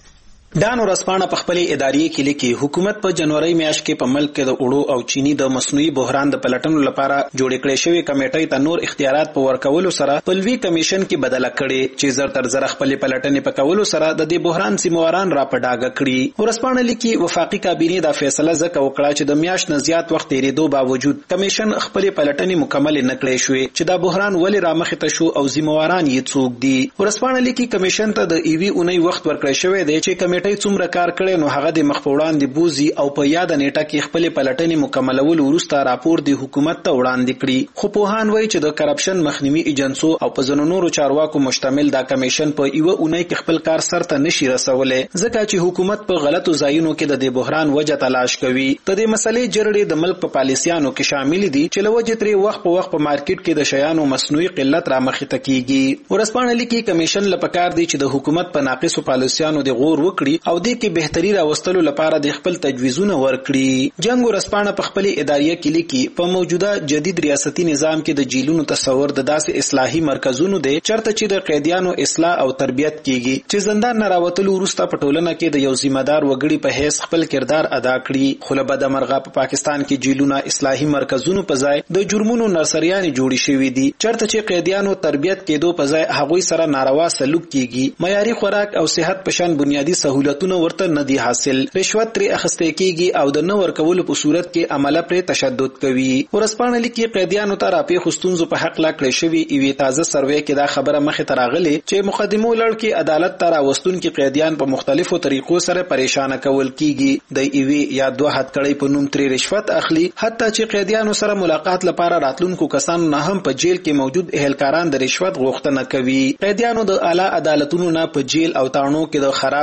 ډان ورسپانه په خپل ادارې کې لیکي حکومت په جنوري میاشت کې په ملک کې د اوړو او چینی د مصنوعي بحران د پلټنو لپاره جوړ کړې شوی کمیټې ته نور اختیارات په ورکولو سره په لوی کمیشن کې بدله کړي چې زر تر زر خپل پلټنې په کولو سره د دې بحران سیمواران را پډاګه کړي. ورسپانه لیکي وفاقي کابینه دا فیصله زکه وکړه چې د میاشت نه زیات وخت تیریدو باوجود کمیشن خپل پلټنې مکمل نه کړې شوې چې دا بحران ولې را مخ ته شو او سیمواران یې څوک دي. ورسپانه لیکي کمیشن ته د ایوی اونۍ وخت ورکړی شوی دی چې کمیټې څومره کار کړي نو هغه د مخفوړان دی بوزي او په یاد نیټه کې خپل پلټنې مکملول وروسته راپور دی حکومت ته وړاندې کړي. خو په هان وایي چې د کرپشن مخنیوي ایجنسو او په زنونورو چارواکو مشتمل دا کمیشن په ایو اونۍ کې خپل کار سرته نشي رسولې ځکه چې حکومت په غلطو ځایونو کې د دې بحران وجه تلاش کوي. د دې مسلې جرړې د ملک په پالیسیانو کې شامل دي چې لوجه ترې وخت په وخت په مارکیټ کې د شیانو مصنوعي قلت را مخې ته کیږي. ورسپانه لیکي کمیشن لپاره دی چې د حکومت په ناقصو پالیسیانو د غور وکړي او د کې بهتري راوستلو لپاره د خپل تجویزونه ورکړي. جنگ ورسپانه په خپل ادارې کې لیکي په موجوده جدید ریاستي نظام کې د جیلونو تصور د داسې اصلاحي مرکزونو دی چرته چې د قیدیانو اصلاح او تربیت کیږي چې زندان نه راوتلو وروسته په ټولنه کې د یو ذمہدار وګړي په حیث خپل کردار ادا کړي. خو له بده مرغه په پاکستان کې جیلونه اصلاحي مرکزونو په ځای د جرمونو نرسریان جوړي شوي دي چرته چې قیدیانو تربیت کېدو په ځای هغوی سره ناروا سلوک کیږي. معیاري خوراک او صحت په شان بنیادی سہولتونه ورته نه دي حاصل. رشوت ترې اخیستل کیږي او د نو ورکولو په صورت کې عمله پر تشدد کوي. ورسپانه لیکي قیدیانو ته راپی خستونزو په حق لا کړی شوی ایوی تازه سروې کې دا خبره مخه تراغلي چې مقدمو لړ کې عدالت ته راوستون کې قیدیان په مختلفو طریقو سره پریشان کول کیږي. د ایوی یا دوه حد کړی په نوم ترې رشوت اخلي حتی چې قیدیانو سره ملاقات لپاره راتلونکو کسانو نه هم په جیل کې موجود اهلکاران د رشوت غوښتنه کوي. قیدیانو د اعلی عدالتونو نه په جیل او تاڼو کې د خراب سلوک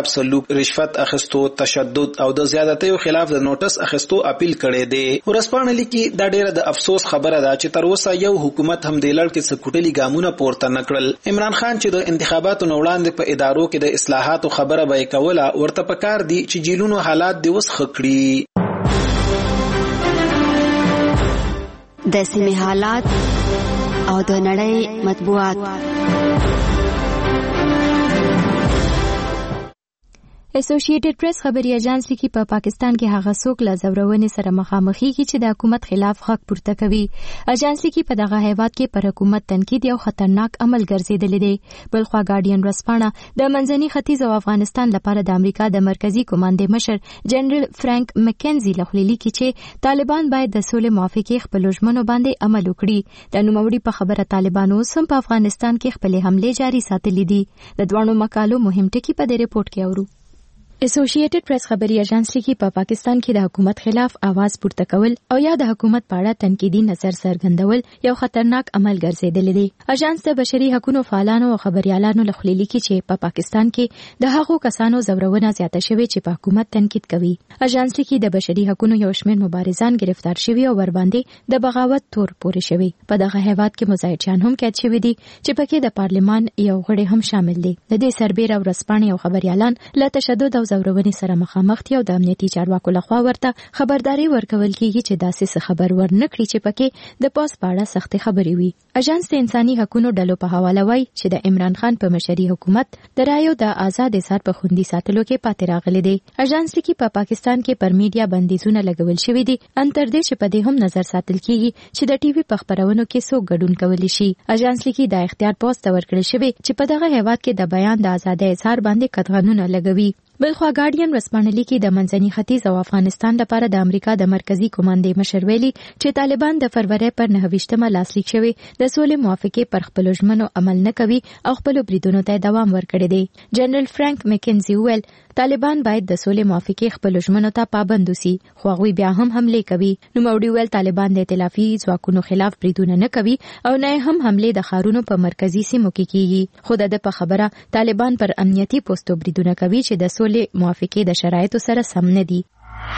رشوت اخیستو، تشدد او د زیاتیو خلاف د نوټس اخیستو اپیل کړی دی. ورسپانه لیکي دا ډیره د افسوس خبره ده چې تر اوسه یو حکومت هم د لړ کې سکوټلي ګامونه پورته نکړل. عمران خان چې د انتخاباتو وړاندې په ادارو کې د اصلاحاتو خبره به کوله، ورته پکار دی چې جیلونو حالات دی وس خکړي. د سیمې حالات او د نړۍ مطبوعات. اسوسییټډ پریس خبري اژانس لیکي په پاکستان کې هغه څوک له زورونې سره مخامخي کی چې د حکومت خلاف غږ پورته کوي. اژانس لیکي په دغه هیواد کې پر حکومت تنقید یو خطرناک عمل ګرځیدلی دی. بلخوا ګارډین ورځپاڼه د منځني ختیځ او افغانستان لپاره د امریکا د مرکزی کمانډې مشر جنرال فرانک مکنزي له خوا لیکي چې طالبان باید د سولې موافقې خپل ژمنو باندې عمل وکړي. د نوموړي په خبره طالبان اوس هم په افغانستان کې خپل حمله جاري ساتلې دي. د دوه مقالو مهم ټکي په دې ریپورت کې اورو. اسوسییټډ پریس خبري اژانس لیکي په پاکستان کې د حکومت خلاف आवाज پورته کول او یا د حکومت په اړه تنقیدي نظر څرګندول یو خطرناک عمل ګرځیدلی دی. اژانس د بشري حقوقو فعالانو او خبريالانو له خوا لیکي چې په پاکستان کې د هغو کسانو زورونه زیاته شوې چې په حکومت تنقید کوي. اژانس لیکي د بشري حقوقو یو شمېر مبارزان گرفتار شوي او ورباندې د بغاوت تور پورې شوي. په دغه هیواد کې مزاحمتان هم قید شوي دي چې پکې د پارلمان یو غړی هم شامل دي. د دې سربېره ورځپاڼې او خبريالان له تشدد زورونې سره مخامخ دي او د امنیتي چارواکو لخوا ورته خبرداري ورکول کیږي چې داسې خبر ورنکړي چې پکې د پاس پاړه سختي خبرې وي. اژانس د انساني حقوقو ډلو په حواله وایي چې د عمران خان په مشري حکومت د رایو د آزاد اظهار په خوندي ساتلو کې پاتې راغلي دي. اژانس لیکي په پاکستان کې پر میډیا بندیزونه لګول شوي دي ان تر دې چې په دې هم نظر ساتل کیږي چې د ټي وي په خبرونو کې څوک ګډون کولی شي. اژانس لیکي د اختیار پوسټ ورکړل شوی چې په دغه هیواد کې د بیان د آزادۍ اظهار باندې قطعنونه لګوي. بلخوا ګارډین ورځپاڼه لیکي د منځني ختیځ او افغانستان لپاره د امریکا د مرکزی کمانډې مشر ویلي چې طالبان د فروری پر 9 لاسلیک شوی د سولې موافقې پر خپل ژمنو عمل نه کوي او خپل بریدونو ته دوام ورکړي دي. جنرال فرانک مکنزي ویل طالبان باید د سولې موافقې خپل ژمنو ته پابند وي خو هغوی بیا هم حمله کوي. نوموړي ویل طالبان د ائتلافي ځواکونو خلاف بریدونه نه کوي او نه هم حمله د ښارونو په مرکزی سیمو کې کیږي. خو د په خبره طالبان پر امنیتي پوسټو بریدونه کوي چې د سولې موافقې د شرایطو سره سم نه دي.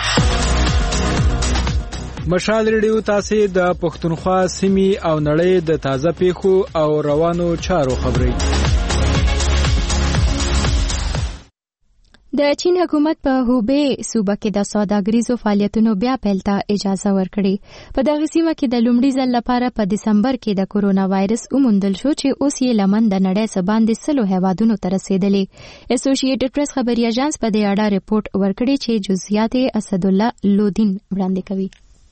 مشال ریډیو تاسو د پښتونخوا سیمې او نړۍ د تازه پیښو او روانو چارو خبري. د چین حکومت په هوبې صوبه کې د سوداګریزو فعالیتونو بیا پیل ته اجازه ورکړې. په دغه سیمه کې د لومړي ځل لپاره په دسمبر کې د کورونا وایرس وموندل شو چې اوس یې لمن د نړۍ څخه باندې 100 هیوادونو ته رسیدلې. اسوسییټډ پریس خبري اژانس په دې اړه ریپورت ورکړی چې جزئیات اسد الله لودین وړاندې کوي.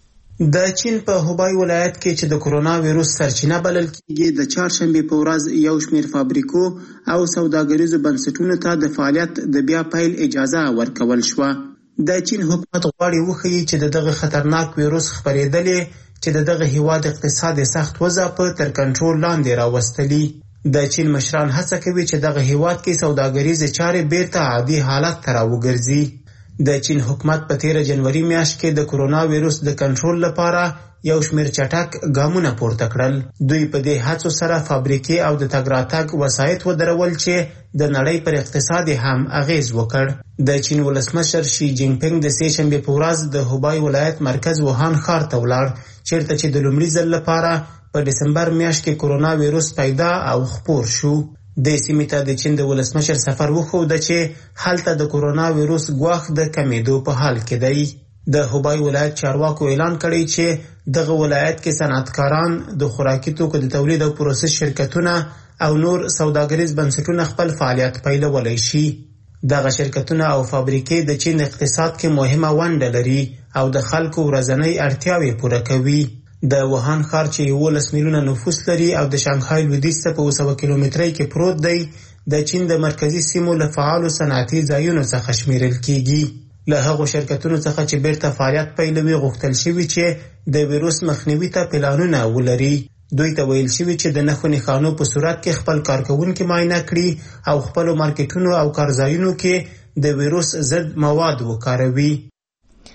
د چین په هوبای ولایت کې چې د کورونا وایرس سرچینه بلل کېږي د چهارشنبه په ورځ یو شمېر فابریکو او سوداګریزو بنسټونو ته د فعالیت د بیا پیل اجازه ورکول شوه. د چین حکومت غواړي وښیي چې دغه خطرناک وایرس خپرېدلې چې دغه هیواد اقتصاد سخت وضع په تر کنټرول لاندې راوستلی. د چین مشران هڅه کوي چې دغه هیواد کې سوداګریزې چارې بیرته عادي حالت ته راوګرځي. د چین حکومت په 13 جنوري میاشت کې د کورونا وایرس د کنټرول لپاره یو شمېر چټک ګامونه پورته کړل. دوی په دې هڅو سره فابریکې او د تګ راتګ وسایط ودرول چې د نړۍ پر اقتصاد هم اغیز وکړ. د چین ولسمشر شي جین پینګ د سه شنبه په ورځ د هوبای ولایت مرکز ووهان ښار ته ولاړ چیرته چې د لومړي ځل لپاره په دسمبر میاشت کې کورونا وایرس پیدا او خپور شو. د سیمې ته د چین د ولسمشر سفر وښوده چې هلته د کورونا وایرس ګواښ د کمیدو په حال کې دی. د هوبای ولایت چارواکو اعلان کړی چې دغه ولایت کې صنعتکاران د خوراکي توکو د تولید او پروسس شرکتونه او نور سوداګریز بنسټونه خپل فعالیت پیلولی شي. دغه شرکتونه او فابریکې د چین اقتصاد کې مهمه ونډه لري او د خلکو ورځنۍ اړتیاوې پوره کوي. د ووهان ښار چې 11 میلیونه نفوس لري او د شانګهای لویدیځ ته په 100 کیلومترۍ کې پروت دی د چین د مرکزی سیمو له فعالو صنعتي ځایونو څخه شمیرل کیږي. له هغو شرکتونو څخه چې بیرته فعالیت پیلوي غوښتل شوي چې د ویروس مخنیوي ته پلانونه ولري. دوی ته ویل شوي چې د نښو نښانو په صورت کې خپل کارکوونکي معاینه کړي او خپلو مارکیټونو او کارځایونو کې د ویروس ضد مواد وکاروي.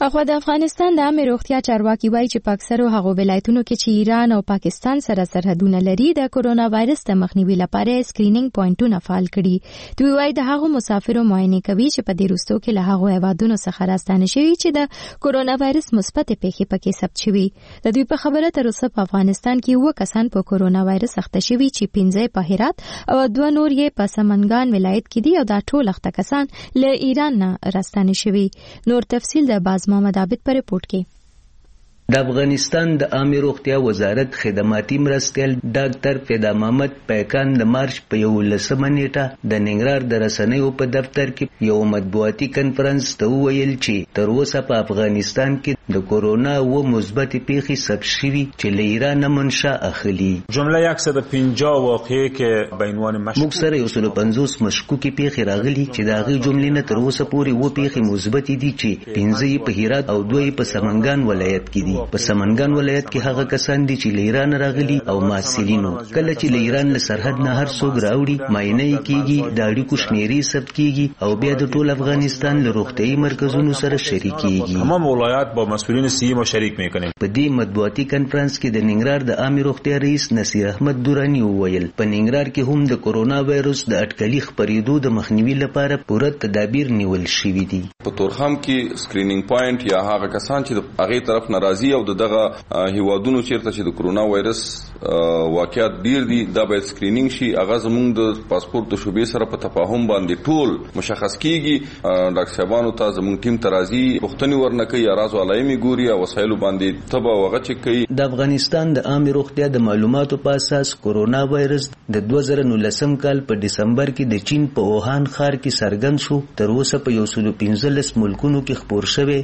اخو د افغانستان د عامه روغتیا چارواکي وایي چې په اکثرو هغو ولایتونو کې چې ایران او پاکستان سره سرحدونه لري د کورونا وایرس د مخنیوي لپاره سکرینینګ پوینټونه فعال کړي. دوی وایي د هغو مسافرو معاینه کوي چې په دې وروستو کې له هغو هیوادونو څخه راستانه شوي چې د کورونا وایرس مثبت پیښې پکې ثبت شوي. د دوی په خبره تر اوسه په افغانستان کې 9 کسان په کورونا وایرس اخته شوي چې 15 په هرات او 2 نور یې په سمنګان ولایت کې دي او دا ټول اخته کسان له ایران نه راستانه شوي. نور تفصیل د باز محمد عابد پر رپورت کې. د افغانستان د عامه روغتیا وزارت خدماتي مرستیال ډاکټر فدا محمد پیکان د مارچ په 11 نیټه د ننګرهار د رسنیو په دفتر کې یو مطبوعاتي کنفرانس ته ویل چې تر اوسه په افغانستان کې د کورونا و مثبت پیښې ثبت شوي چې له ایران منشأ اخلي. جمله 150 واقعي کې په عنوان موږ سره 150 مشکوکې پیښې راغلي چې د هغې جملې نه تر اوسه پورې و پیښې مثبت دي چې 15 په هرات او 2 په سمنګان ولایت کې دي. په سمنګان ولایت کې هغه کسان دي چې له ایران راغلي او محصلینو. کله چې له ایران له سرحد نه هر څوک راوړي معاینه کیږي، د اړیکو شمیرې ثبت کیږي او بیا د ټول افغانستان له روغتیايي مرکزونو سره شریکيږي. تمام ولایات با مسؤلین سیمه شریک میکنه. په دې مطبوعاتي کنفرانس کې د ننګرهار د عامه روغتیا رئیس نصیر احمد دورانی وویل په ننګرهار کې هم د کورونا وایرس د اټکلي خپرېدو د مخنیوي لپاره پوره تدابیر نیول شوي دي. په تورخم کې سکرینینګ پوینټ یا هغه کسان چې د هغه طرف ناراضي او دغه هیوادونو چیرته چې د کورونا وایرس واقعیت ډیر دي دا به سکرینینګ شي. هغه زموږ د پاسپورت د شوبې سره په تفاهم باندې ټول مشخص کیږي. ډاکټر صاحبانو ته زموږ ټیم ترازی پښتني ورنکي راز علایمي ګوري او وسایل باندې تبه وغه چک کوي. د افغانستان د عامه روغتیا د معلوماتو په اساس کورونا وایرس د 2019 کال په دسمبر کې د چین په ووهان ښار کې څرګند شو. تر اوسه په 115 ملکونو کې خپور شوی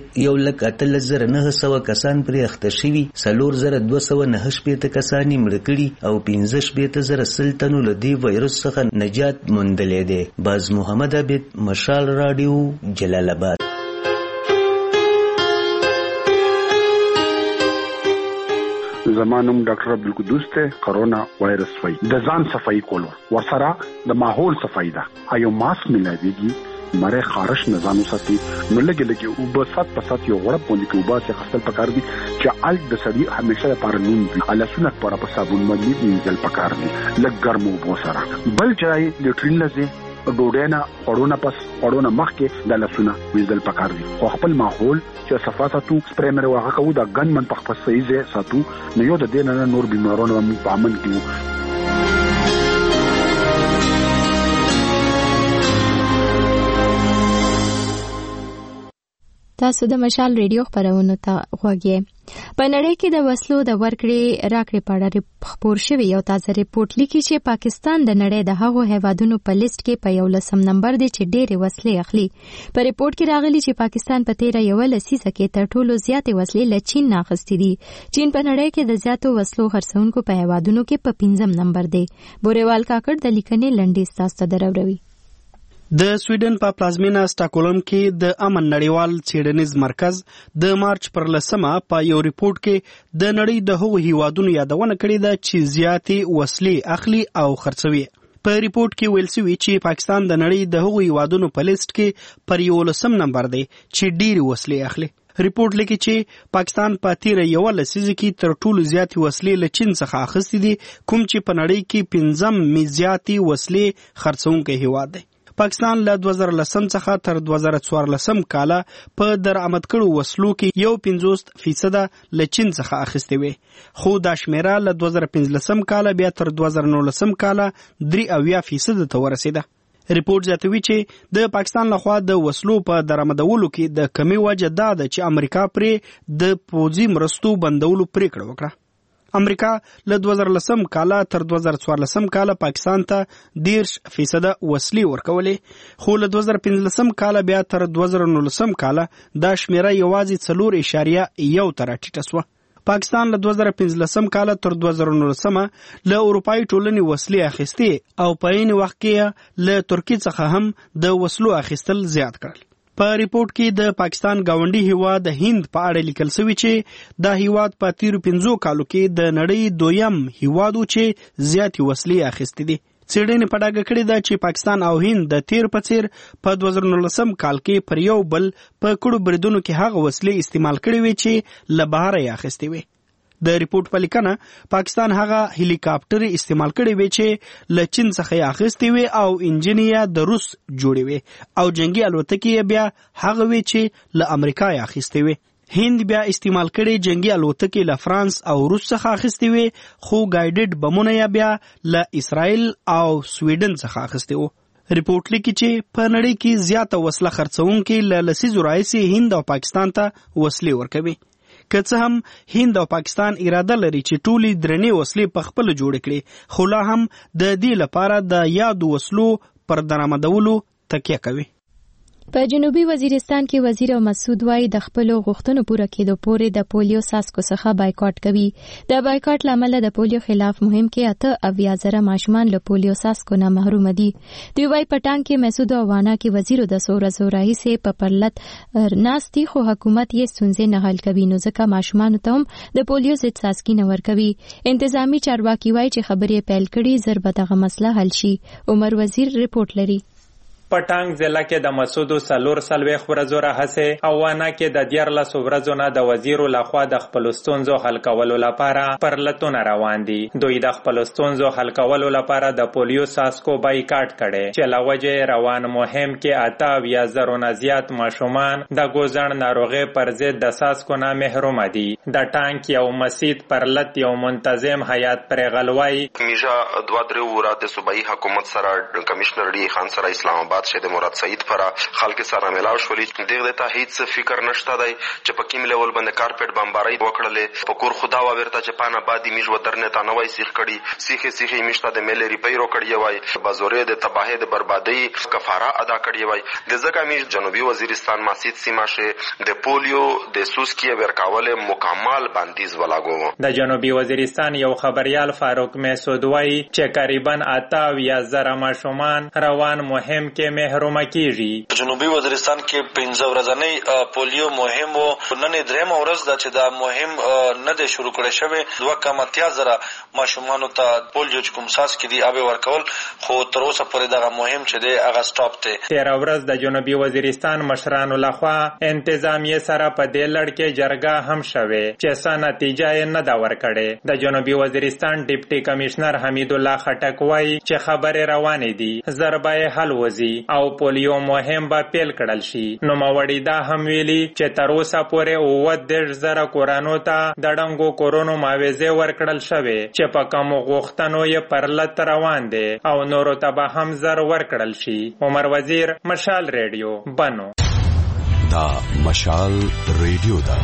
1,18,900 کسان پرې اخته شوي، 4,298 کسان یې مړه کړي او 15,000 تنو له دې وایرس څخه نجات موندلی دی. باز محمد عابد، مشال راډیو، جلال آباد. زمانم ډاکټر عبدالقدوس ته کرونا وایرس وای د ځان صفائی کولو ورسره د ماحول صفائی ده. ایو ماسک ملاویږي مره خارش نظام ساتي نو لګي او بسات پسات یو غړپ باندې کې وباسه خپل پکار دي چې الګ د سړي همیشه لپاره نون وي اله سنت پر په صابون باندې وینځل پکار دي لګ ګرمو بو سره بل ځای لټرین لزه ډوډینا اورونه پس اورونه مخ کې د لسونه وینځل پکار دي. خو خپل ماحول چې صفات ساتو سپرې مر واغه کو د ګن من په صحیح ځای ساتو نو یو د دین نه نور بیمارونو په امن کې. تاسو د مشال ریډیو خبرونو ته غوږی. په نړۍ کې د وسلو د ورکړې راکړې په اړه خبر شوی یو تازه ریپورت لیکي چې پاکستان د نړۍ د هغو هیوادونو په لیست کې په 11 نمبر دی چې ډېرې وسلې اخلي. په ریپورت کې راغلي چې پاکستان په 13 لسیزه کې تر ټولو زیاتې وسلې له چین نه اخیستې دي. چین په نړۍ کې د زیاتو وسلو خرڅونکو په هیوادونو کې په 5م نمبر دی. بوريوال کاکړ د لیکنې لنډیز تاسو ته دروړي. د سویډن په پلازمینه سټاکهولم کې د امن نړیوال څېړنیز مرکز د مارچ پر 10 په یو ریپورت کې د نړۍ د هغو هیوادونو یادونه کړې ده چې زیاتې وسلې اخلي او خرڅوي. په ریپورت کې ویل شوي چې پاکستان د نړۍ د هغو هیوادونو په لیست کې پر 11 نمبر دی چې ډېرې وسلې اخلي. ریپورت لیکي چې پاکستان په 13 لسیزه کې تر ټولو زیاتې وسلې له چین څخه اخیستې دي، کوم چې په نړۍ کې 5م زیاتې وسلې خرڅونکی هیواد دی. پاکستان له 2010 څخه تر 2014 کال په درآمد کړو وسلو کې 50% له چین څخه اخیستې وي، خو دا شمیره له 2015 کال بیا تر 2019 کال 83% ته ورسیده. ریپورت زیاتوي چې د پاکستان لخوا د وسلو په درآمدولو کې د کمی وجه دا ده چې امریکا پرې د پوځي مرستو بندولو پریکړه وکړه. امریکا له 2010 کال تر 2014 کال پاکستان ته 10% وسلې ورکولې، خو له 2015 کال بیا تر 2019 کال دا شمیره یوازې 4.1 تر ټیټه شوه. پاکستان له 2015 کال تر 2019 له اروپאי ټولنې وسلې اخیستې او په عین وخت کې له ترکیې څخه هم د وسلو اخیستل زیات کړل. په ریپورت کې د پاکستان گاونډي هیواد هند په اړه لیکل شوی چې دا هیواد په 15 کالو کې د نړۍ دویم هیوادو چې زیاتې وسلې اخیستې دي. څېړنې په ډاګه کړې ده چې پاکستان او هند د تیر په څیر په 2019 کال کې پر یو بل په کړو بریدونو کې هغه وسلې استعمال کړې وې چې له بهره یې اخیستې وې. د ریپورت په لیکنه پاکستان هغه هلیکاپټر استعمال کړي وي چې له چین څخه یې اخیستې وي او انجن یې د روس جوړې وي او جنگي الوتکې یې بیا هغه وي چې له امریکا یې اخیستې وي. هند بیا استعمال کړي جنگي الوتکې له فرانس او روس څخه اخیستې وي خو ګایډډ بمونه یې بیا له اسرائیل او سویډن څخه اخیستې وو. ریپورت لیکي چې په نړۍ کې زیاته وسله خرڅونکي له لسیزو راهیسې هند او پاکستان ته وسلې ورکوي. که څه هم هند او پاکستان اراده لري چې ټولې درنې وسلې په خپل جوړ کړي خو لا هم د دې لپاره د یادو وسلو پر درآمدولو تکیه کوي. په جنوبي وزیرستان کې وزیر مسعود وای د خپل غوښتنو پوره کېدو پورې د پولیو څاڅکو څخه بایکاټ کوي. د بایکاټ لامل د پولیو خلاف مهم کې 8,000 ماشومان له پولیو څاڅکو نه محروم دي. دوی وای پټان کې مسعود او وانا کې وزیر د سورزو راهیسه په پرلط ناستي خو حکومت یې ستونزې نه حل کوي نو ځکه ماشومان ته هم د پولیو ضد څاڅکي نه ورکوي. انتظامی چارواکي وای چې خبرې پیل کړي زر به دغه مسله حل شي. عمر وزیر ریپورت لري. پټانګ ضلع کې د مسعود سلور سلويخ ورځو راهسه او وانا کې د 14 ورځو نه د وزیر لخوا د خپل ستونزو حل کولو لپاره پرلطونه روان دي. دوی د خپل ستونزو حل کولو لپاره د پولیو څاڅکو بایکاټ کړي چې لوجه روان مهم کې 8,000 نه زیات ماشومان د ګوزن ناروغي پر ضد د څاڅکو نه محروم دي. د ټانک یو مسجد پرلط یو منتظم حیات پر غلوای میجا 2-3 ورځې د صوبایي حکومت سره کمشنر ډي خان سره اسلام آباد شه د مراد سعید پر خلک سره ملاو شولې دغه ته هیڅ فکر نشته دی چې په کوم لیول باندې کارپټ بمباري وکړلې په کور خدا و ورته چې پانه بادي میج ودرنه تا نوای سیخ کړي سیخه میشته د مل ریپیرو کړی وای بازورې د تباہی د بربادي کفاره ادا کړی وای د ځکه میج جنوبي وزیرستان مسجد سیمه شه د پولیو د سوسکی ورکاول مکمل بندیز ولاګو. د جنوبي وزیرستان یو خبريال فاروق مسعود وای چې تقریبا 8,000 ماشومان روان مهم کې محروم کیږي. جنوبي وزیرستان کې 15 ورځنۍ پولیو مهم وو نن درېم ورځ د چې دا مهم نه دی شروع کړی شوی 2,000 ماشومان ته پولیو کوم ساس کې دی اوبه ورکول خو تر اوسه پورې دا مهم چې دی هغه سټاپ دی. 13 ورځ د جنوبي وزیرستان مشرانو لخوا انتظامیه سره په دې لړ کې جرګه هم شوه چې څه نتیجه یې نه دا ورکړي. د جنوبي وزیرستان ډیپټي کمشنر حمید الله خټک وایي چې خبره روانې دي ضربه حل وزي او پولیو مهم به پیل کړل شي. نو موړی دا هم ویلي چې تر اوسه پورې 10,000 کورانو ته د ډنګو کورونو معاوضه ورکړل شوی چې په کوم غوښتنو یې پرلط روان دي او نورو ته به هم زر ورکړل شي. عمر وزیر مشال ریډیو بنو. دا مشال ریډیو دا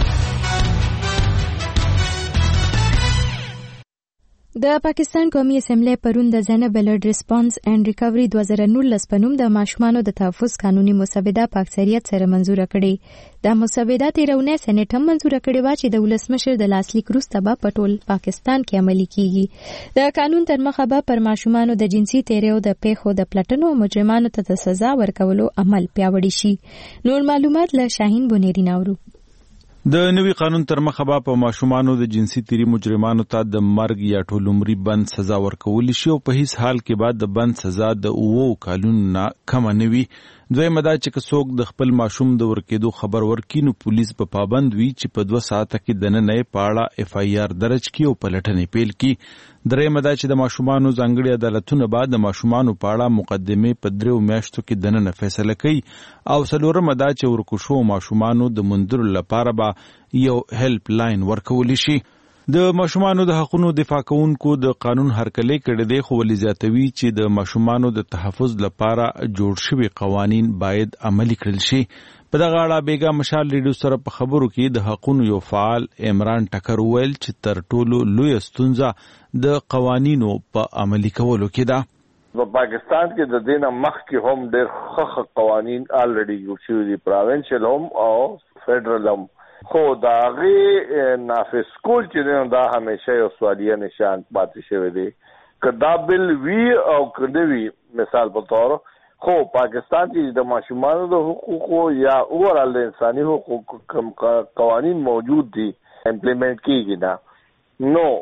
د پاکستان قومي اسمبلی پرون د زینب الرټ ریسپانس اینڈ ریکوری 2019 په نوم د ماشومانو د تحفظ قانوني مسوده په اکثریت سره منزور کړي. د مسوده تیرونه سېنیټ هم منزور کړي و چې د ولسمشر د لاسلیک وروسته به په ټول پاکستان کې عملي کیږي. د قانون تر مخه به پر ماشومانو د جنسي تیریو د پیښو د پلټنو مجرمانو ته د سزا ورکولو عمل پیاوړی شي. نور معلومات له شاهین بونيري ناورو. د نوي قانون تر مخه په ماشومانو د جنسي تیری مجرمانو ته د مرګ یا ټول عمري بند سزا ورکول شي او په هیڅ حال کې بعد د بند سزا د 9 کالونو نه کم نه وي. دویمه دا چې څوک د خپل ماشوم د ورکېدو خبر ورکړي نو پولیس په پابند وي چې په 2 ساعته کې د نن نه پاړه اف ای آر درج کړي او پلټنې پیل کړي. درېمه دا چې د ماشومانو ځانګړي عدالتونه بعد د ماشومانو پاړه مقدمه په 3 میاشتو کې د نن فیصله کوي او څلورمه دا چې ورکوشو ماشومانو د مندرو لپاره به یو هیلپ لاین ورکول شي. د ماشومانو د حقوقو دفاع کوونکو د قانون هرکلی کړي دی خو ولې زیاتوي چې د ماشومانو د تحفظ لپاره جوړ شوي قوانین باید عملي کړل شي. په دغه اړه بیګا مشال ریډیو سره په خبرو کې د حقوقو یو فعال عمران ټکر ویل چې تر ټولو لوی ستونزه د قوانینو په عملي کولو کې ده. په پاکستان کې د دینه مخکې هم ډېر ښه قوانین الریډي جوړ شوي دي پروینشل هم او فدرال هم خو دا غي نافذ کول چې دا همیشه یو سوالیه نشان پاتې شوی دی. کدا بل وی او کدوی مثال په تور خو پاکستان کې د ماشومانو د حقوقو یا اورال د انساني حقوقو کوم قوانین موجود دي امپلیمنٹ کیږي نه. نو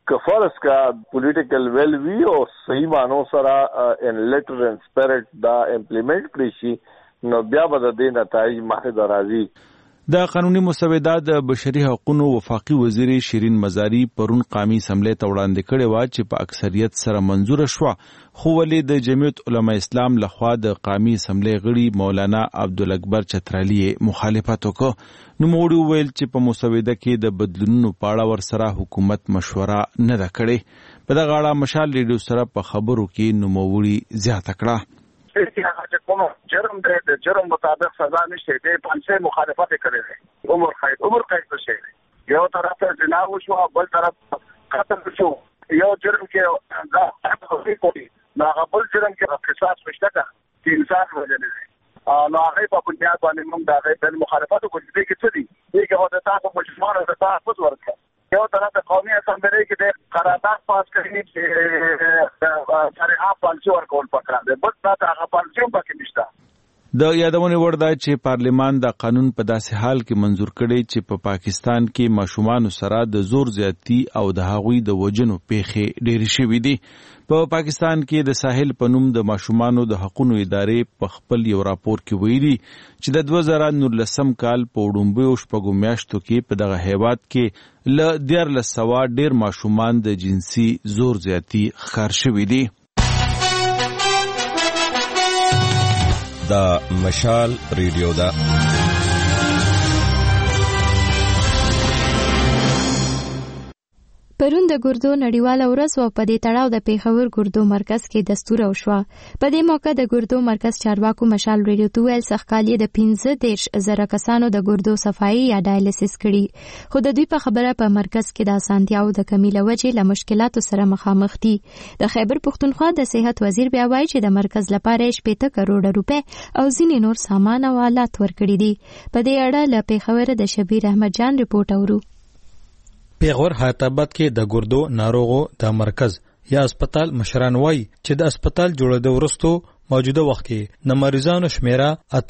کفرس کا پولیټیکل ویل وی او صحیح مانو سره ان لیټر ان سپیرټ دا امپلیمنٹ کړی شي نو بیا به د دې نتایج مخه راځي. د قانوني مسودات د بشري حقوقو وفاقي وزیر شیرین مزاری پرون قومي اسمبلی ته وړاندې کړې و چې په اکثریت سره منزور شوه، خو ولې د جمعیت علما اسلام لخوا د قومي اسمبلی غړي مولانا عبدالاکبر چترالی مخالفت وکړ. نوموړي وویل چې په مسوده کې د بدلونونو په اړه ورسره حکومت مشوره نه ده کړې. په دغه اړه مشال ریډیو سره په خبرو کې نوموړي زیاته کړه چې کوم جرم دی د جرم مطابق سزا نشته دی، پنځه مخالفت کړي دي. عمر قید څه دی؟ یو طرف ته جنا وشو، بل طرف قتل وشو. یو جرم کې دا هغه کوي، هغه بل جرم کې قصاص مشته ده چې انسان وجنه دي. نو هغه په بنیاد باندې موږ دا غیر مخالفت کوو چې کې څه دي؟ دغه د تاسو مجموعه د تحفظ ورکړه. یو طرف ته قومي اسمبلی کې د قرارداد پاس کړي چې شریعه پالچو ورکول پکړه ده، بل څه هغه پالچو پکې نشته. د یادونه ورده چې پارلیمان د قانون په داسې حال کې منزور کړي چې په پاکستان کې ماشومان سره د زور زیاتی او د هغوی د وجنو پیښې ډېرې شوې دي. په پاکستان کې د ساحل په نوم د ماشومانو د حقوقو ادارې په خپل یو راپور کې ویلي چې د 2019 کال په وړومبیو شپږو میاشتو کې په دغه هیواد کې له 1400 ډېر ماشومان د جنسي زور زیاتی ښکار شوي دي. دا مشال ریډیو دا پرون د ګردو نړیواله ورځ و په دې تړاو د پیښور ګردو مرکز کې دستور وشوه. په دې موقع د ګردو مرکز چارواکو مشال ریډیو ته ویل سخکالي د 15,000 کسانو د ګردو صفایي یا ډایلیسس کړي، خو د دوی په خبره په مرکز کې د اسانتیاو د کمی له وجې له مشکلاتو سره مخامخ دي. د خیبر پښتونخوا د صحت وزیر بیا وایي چې د مرکز لپاره 80 کروڑ روپے او ځینې نور سامان او آلات ورکړي دي. په دې اړه له پیښور د شبیر احمد جان رپورټ اورو. پیغور حیات آباد کې د ګردو ناروغو د مرکز یا اسپیټال مشران وایي چې د اسپیټال جوړېدو وروسته موجوده وخت کې د مریضانو شمیره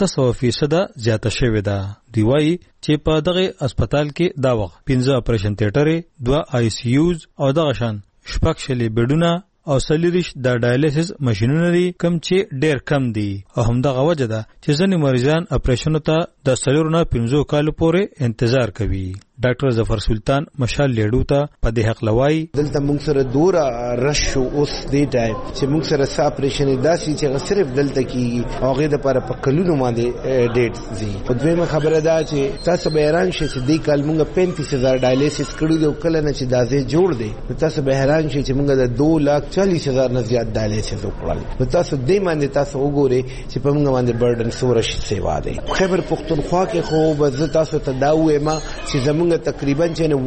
800% زیاته شوې ده. دی وایي چې په دغه اسپیټال کې دا وخت 15 اپریشن تیټرې، 2 آی سی یوز او دغه شان شپږ شلې بیډونه او سلیریش د ډایلیسس ماشینونه لري کم چې ډیر کم دي، او همدغه وجه ده چې ځینې مریضان اپریشن ته د 4 کالو پورې انتظار کوي. ډاکټر ظفر سلطان مشال لیډو ته په دې حق لوي دلته موږ سره دوره رش اوس دې ټایم چې موږ سره ساپریشن داسي چې صرف دلته کیږي او غیر د پر په کلونو باندې ډیټ دي. په دویمه خبره ده چې تاسو به حیران شئ چې دې کال موږ 35,000 ډایلیسس کړو د کله نه چې دازې جوړ دي. تاسو به حیران شئ چې موږ د 2,40,000 نه زیات ډایلیسس وکړل. تاسو دې باندې تاسو وګورئ چې په موږ باندې برډن سوره شي سیوا دی. خیبر پښتونخوا کې خو به تاسو ته دا وایم چې زموږ تقریبا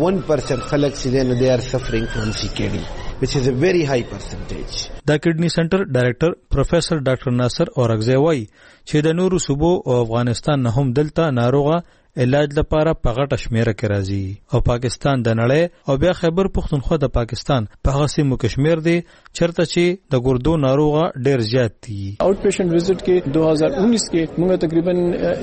1% خلک چې they are suffering from CKD, which is a very high percentage. د کډنی سنټر ډایریکټر پروفیسر ډاکټر ناصر اورغزی وایي چې د نورو صوبو او افغانستان نه هم دلته ناروغه علاج لپاره په غټه شمیره کې راځي، او پاکستان د نړۍ او بیا خیبر پښتونخوا د پاکستان په هغه سیمو کې شمیر دی چرته چې د ګردو ناروغه ډیر زیات دي. آؤٹ پیشنٹ وزٹ کې 2019 کې موږ تقریبا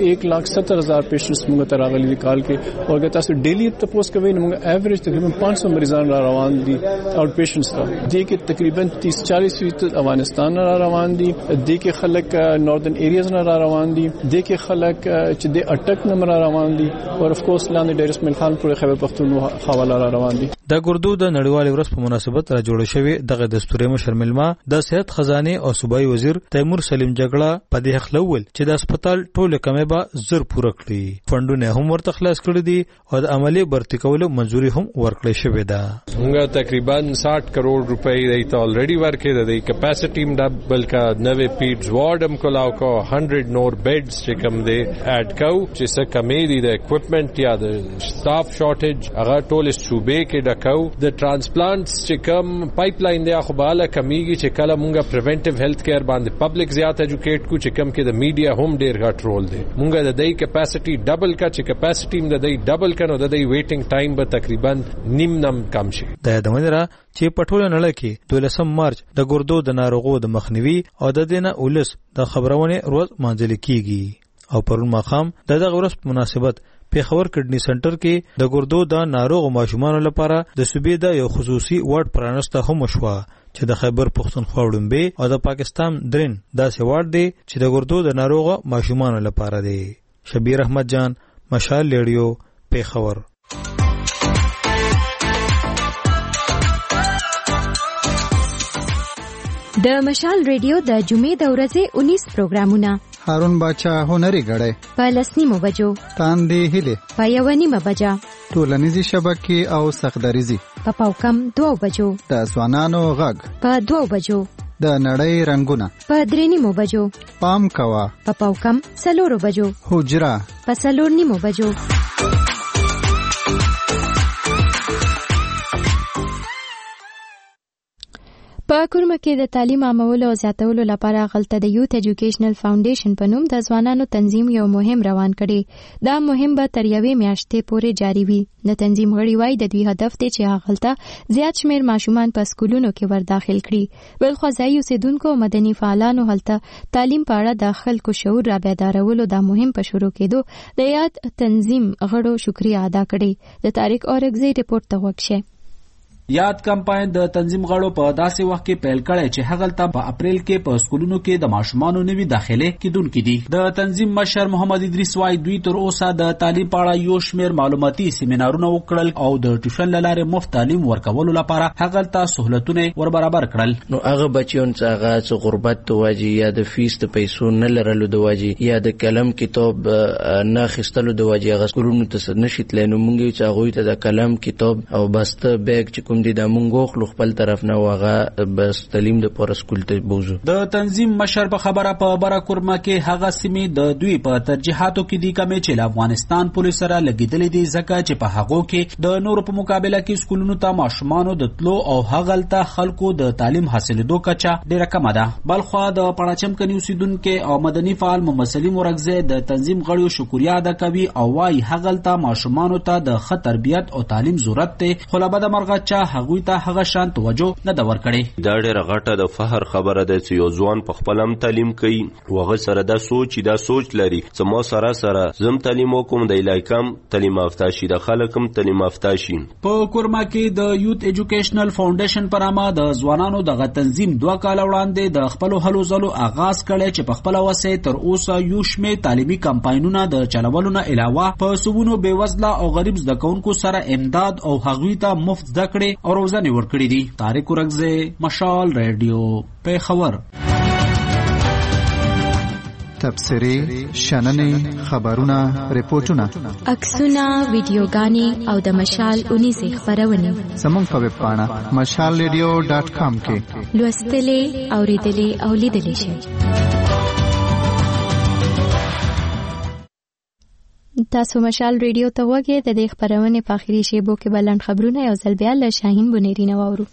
1,70,000 پیشنټس موږ ته راغلي دي کال کې، او اگر تاسو ډیلی تاسو کوئ نو موږ ایوریج تقریبا 500 مریضان را روان دي آؤٹ پیشنټس ته. دي کې تقریبا 30-40% افغانستان را روان دي، دي کې خلک ناردن ایریاز نه را روان دي، دي کې خلک چې د اٹک نمبر را روان دي، او اف کورس لاندې ډیر اسماعیل خان پورې خیبر پښتونخوا حواله را روان دي. د ګردو د نړیوالې ورځ په مناسبت را جوړ شوی دغه دستوري مشر ملما د صحت خزانه او صوبایي وزیر تیمور سلیم جګړه په دې حق لول چې د هسپتال ټوله کمې به زر پوره کړي، فندونه هم ورته خلاص کړي دي او د عملی برتی کولو منځوري هم ورکړې شوې ده. موږ تقریبا 60 کروڑ روپۍ دیت الریډي ورکې د کیپاسټي ډبل کا نوې پیډز وارډم کولاو کو 100 نور بیډز چې کم دي اډ کو چې څه کمې دي د اکوپمنٹ یا د سټاف شارټیج هغه ټول صوبې کې ډکاو. د ټرانسپلانټس چې کم پایپ لاین دی خو بالا کمیږي چې کله مونږه پریونټیو هیلث کیر باندې پبلک زیات ایجوکیټ کو چې کم کې د میډیا هم ډیر غټ رول دی. مونږه د دې کیپاسټي ډبل کا چې کیپاسټي د دې ډبل کنو د دې ویټینګ ټایم به تقریبا نیم کم شي. د دمنره چې پټول نړۍ کې 12 مارچ د ګردو د ناروغو د مخنیوي او د دینه اولس د خبرونه روز مانځل کیږي، او پرون ماخام دغه ورځ په مناسبت پیښور کډنی سنټر کې د ګردو د ناروغ ماشومان لپاره د صوبې د یو خصوصي وارډ پرانسته هم شو چې د خیبر پښتونخوا وړاندې او د پاکستان درن داسې وارډ دی چې د ګردو د ناروغ ماشومان لپاره دی. شبیر احمد جان، مشال ریډیو، پیښور. د مشال ریډیو د جمعې د ورځې 19 پروګرامونه: هارون باچا هنري غړې په 10 بجو، تاندې هله په 1 بجا، ټولنیزي شبکې او سخدریزي په پاوکم 2 بجو، د ځوانانو غږ په 2 بجو، د نړۍ رنگونه په 3 بجو، پام کوا په پاوکم 4 بجو، حجرا په 4 بجو. په کورمه کې د تعلیم عامولو او زیاتولو لپاره غلطه د یوت ایجوکیشنل فاونډیشن په نوم د ځوانانو تنظیم یو مهم روان کړي. دا مهم به تر یوې میاشتې پورې جاری وي. د تنظیم غړي وایي د دوی هدف دی چې غلطه زیات شمیر ماشومان په سکولونو کې ورداخل کړي. بلخو ځای اوسیدونکو مدني فعالانو هلته تعلیم په اړه د خلکو شعور را بیدارولو دا مهم په شروع کېدو د یاد تنظیم غړو شکریا ادا کړي. د تاریخ اورګزی ریپورت ته وکشه. یاد کمپاین د تنظیم غړو په داسې وخت کې پیل کړی چې هغه په اپریل کې په سکولونو کې د ماشومانو نوي داخله کیدونکو دي. د تنظیم مشر محمد ادریس وايي دوی تر اوسه د تعلیم په اړه یو شمېر معلوماتي سیمینارونه وکړل او د ټیوشن لاره مفت تعلیم ورکولو لپاره هغه ته سہولتونه ور برابر کړل. نو هغه بچیون چې هغه غربت توجي یا د فیس د پیسو نه لرلو د واجی یا د قلم کتاب نه خستلو د واجی هغه سکولونو ته نشیت لنو مونږ چې هغه ته د قلم کتاب او بسته بیگ چې کوم دي د مونږ خپل خپل طرف نه واغه بس تعلیم د پور سکول ته بوزو. د تنظیم مشر په خبره په براکورما کې هغه سیمې د دوی په ترجیحاتو کې دي کوم چې افغانستان پولیس سره لګیدلې دي ځکه چې په هغه کې د نور په مقابله کې سکولونو ته ماشومانو د تلو او هغلته خلکو د تعلیم حاصلېدو کچه ډیره کم ده. بلخو د پړاچم کني اوسیدونکو او مدني فعال محمد سلیم ورغزه د تنظیم غړو شکریا ادا کوي او وايي هغلته ماشومانو ته د ښه تربیت او تعلیم ضرورت ته خلابه د مرغچا هغوی ته هغه شان توجه نه دا ورکړي. دا ډېر غټه د فخر خبره ده چې یو ځوان په خپل هم تعلیم کوي وغه سره دا سوچ لري چې ما سره زم تعلیم وکوم د علاقم تعلیم یافته شي د خلکم تعلیم یافته شي. په کورما کې د یوت ایجوکیشنل فاونډیشن پر امه د ځوانانو د تنظیم 2 کال وړاندې د خپل هلو زلو آغاز کړي چې په خپل وسه تر اوسه یو شمېر تعلیمي کمپاینونه د چلولو نه علاوه په سبونو بیوزله او غریب زده کوونکو سره امداد او هغوی ته مفت زده کړې او روزنه ورکړي دي. تاریخ ورغزه، مشال ریډیو، پیښور. تبصری، شننې، خبرونه، ریپورتونه، عکسونه، ویډیوګانې او د مشال 19 خبرونه زموږ په ویب پاڼه mashalradio.com کې لوستلې، اوریدلې او لیدلې شئ. تاسو مشال ریډیو ته وګورئ. د دې خبرونه په اخیری شیبو کې بلند خبرونه یو ځل بیا له شاهین بنيري نه واورو.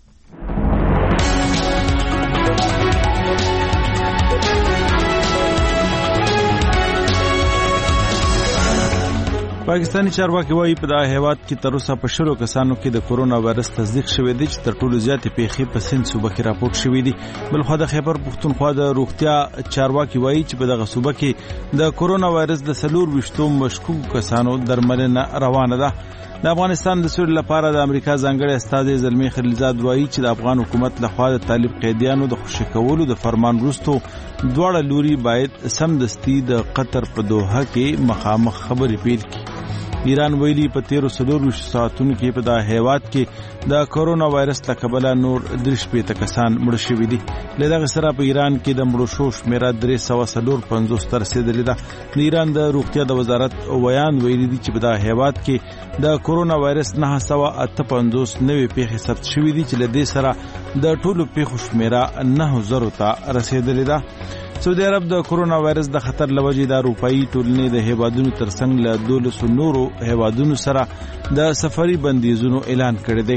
پاکستانی چارواکي وايي په دا هیواد کې تر اوسه په 100 کسانو کې د کورونا وایرس تصدیق شوی دی چې تر ټولو زیاتې پیښې په سند صوبه کې راپورټ شوې دي. بلخو د خیبر پښتونخوا د روغتیا چارواکي وايي چې په دغه صوبه کې د کورونا وایرس د 24 مشکوک کسانو درملنه روانه ده. د افغانستان د سولې لپاره د امریکا ځانګړي استازي زلمی خلیلزاد وايي چې د افغان حکومت لخوا د طالب قیدیانو د خوشی کولو د فرمان وروسته دواړه لوري باید سمدستي د قطر په دوحه کې مخامخ خبرې پیل کړي. ایران ویلي په 13 ساعتونو کې په دا هیواد کې د کورونا وایرس له کبله نور 3 کسان مړ شوي دي. له دغه سره په ایران کې د مړو شو شمیره 350 تر رسیدلې ده. د ایران د روغتیا د وزارت ویان ویلي دي چې په دا هیواد کې د کورونا وایرس 958 نوې پیښې ثبت شوې دي چې له دې سره د ټولو پیښو شمیره 9000 ته رسیدلې ده. سعودي عرب د کورونا وایرس د خطر لوجې د اروپאי ټولنې د هیوادونو ترڅنګ له 12 نورو هیوادونو سره د سفري بندیزونو اعلان کړی دی.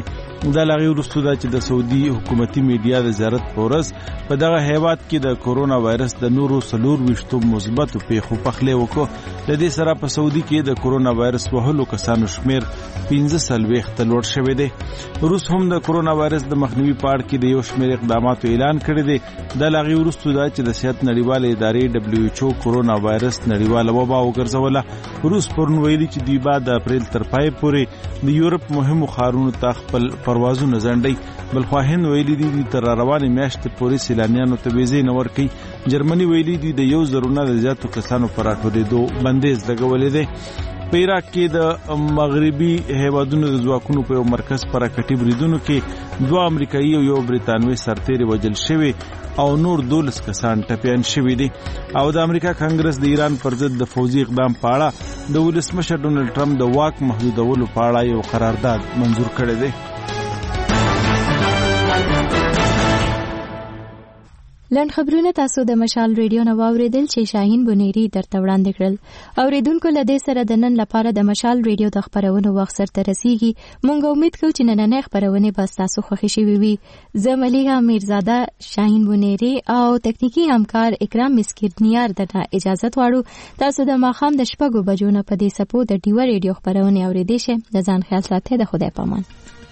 دا لغي وروسته دا چې د سعودي حکومتي میډیا د زیارت پورس په دغه هیواد کې د کورونا وایرس د نورو 24 مثبت پیښو پخلی وکړو. د دې سره په سعودي کې د کورونا وایرس وهلو کسانو شمیر 15 ته لوړ شوی دی. روس هم د کورونا وایرس د مخنیوي په اړه کې د یو شمیر اقداماتو اعلان کړی دی. دا لغي وروسته دا چې د صحت نړیواله ادارې WHO کورونا وایرس نړیواله وبا وګرځوله. روس پرون ویلي چې دوی بعد د اپریل تر پای پورې د یورپ مهمو ښارونو ته خپل پروازونه ځنډي. بلخوا هند ویلي دي تر روانې میاشتې پورې سیلانیانو ته ویزې نه ورکوي. جرمني ویلي دي د 1,000 نه زیاتو کسانو پر راټولېدو بندیز لګولی دی. په عراق کې د مغربي هیوادونو د ځواکونو په یو مرکز پر راکټي بریدونو کې 2 امریکایي او 1 برتانوي سرتیري وژل شوي او نور 12 کسان ټپیان شوي دي. او د امریکا کانګرس د ایران پر ضد د فوزي اقدام په اړه د ولسمشر ډونالد ټرمپ د واک محدودولو په اړه یو قرارداد منظور کړی دی. لنډ خبرونه تاسو د مشال ریډیو نو واوریدل چې شاهین بونيري درته وړاندې کړل. اوریدونکو له دې سره د نن لپاره د مشال ریډیو د خبرونو وخت سره رسیږي. مونږ امید کوو چې نننې خبرونه به تاسو خوښ شي وي. زه ملیحه میرزاده، شاهین بونيري او تکنیکی همکار اکرام مسکیرنیار دته اجازه غواړو. تاسو د ماخام د 6 بجو نه په دې سپو د ډیو ریډیو خبرونه اوریدئ. د ځان خیال ساتئ. د خدای پامان.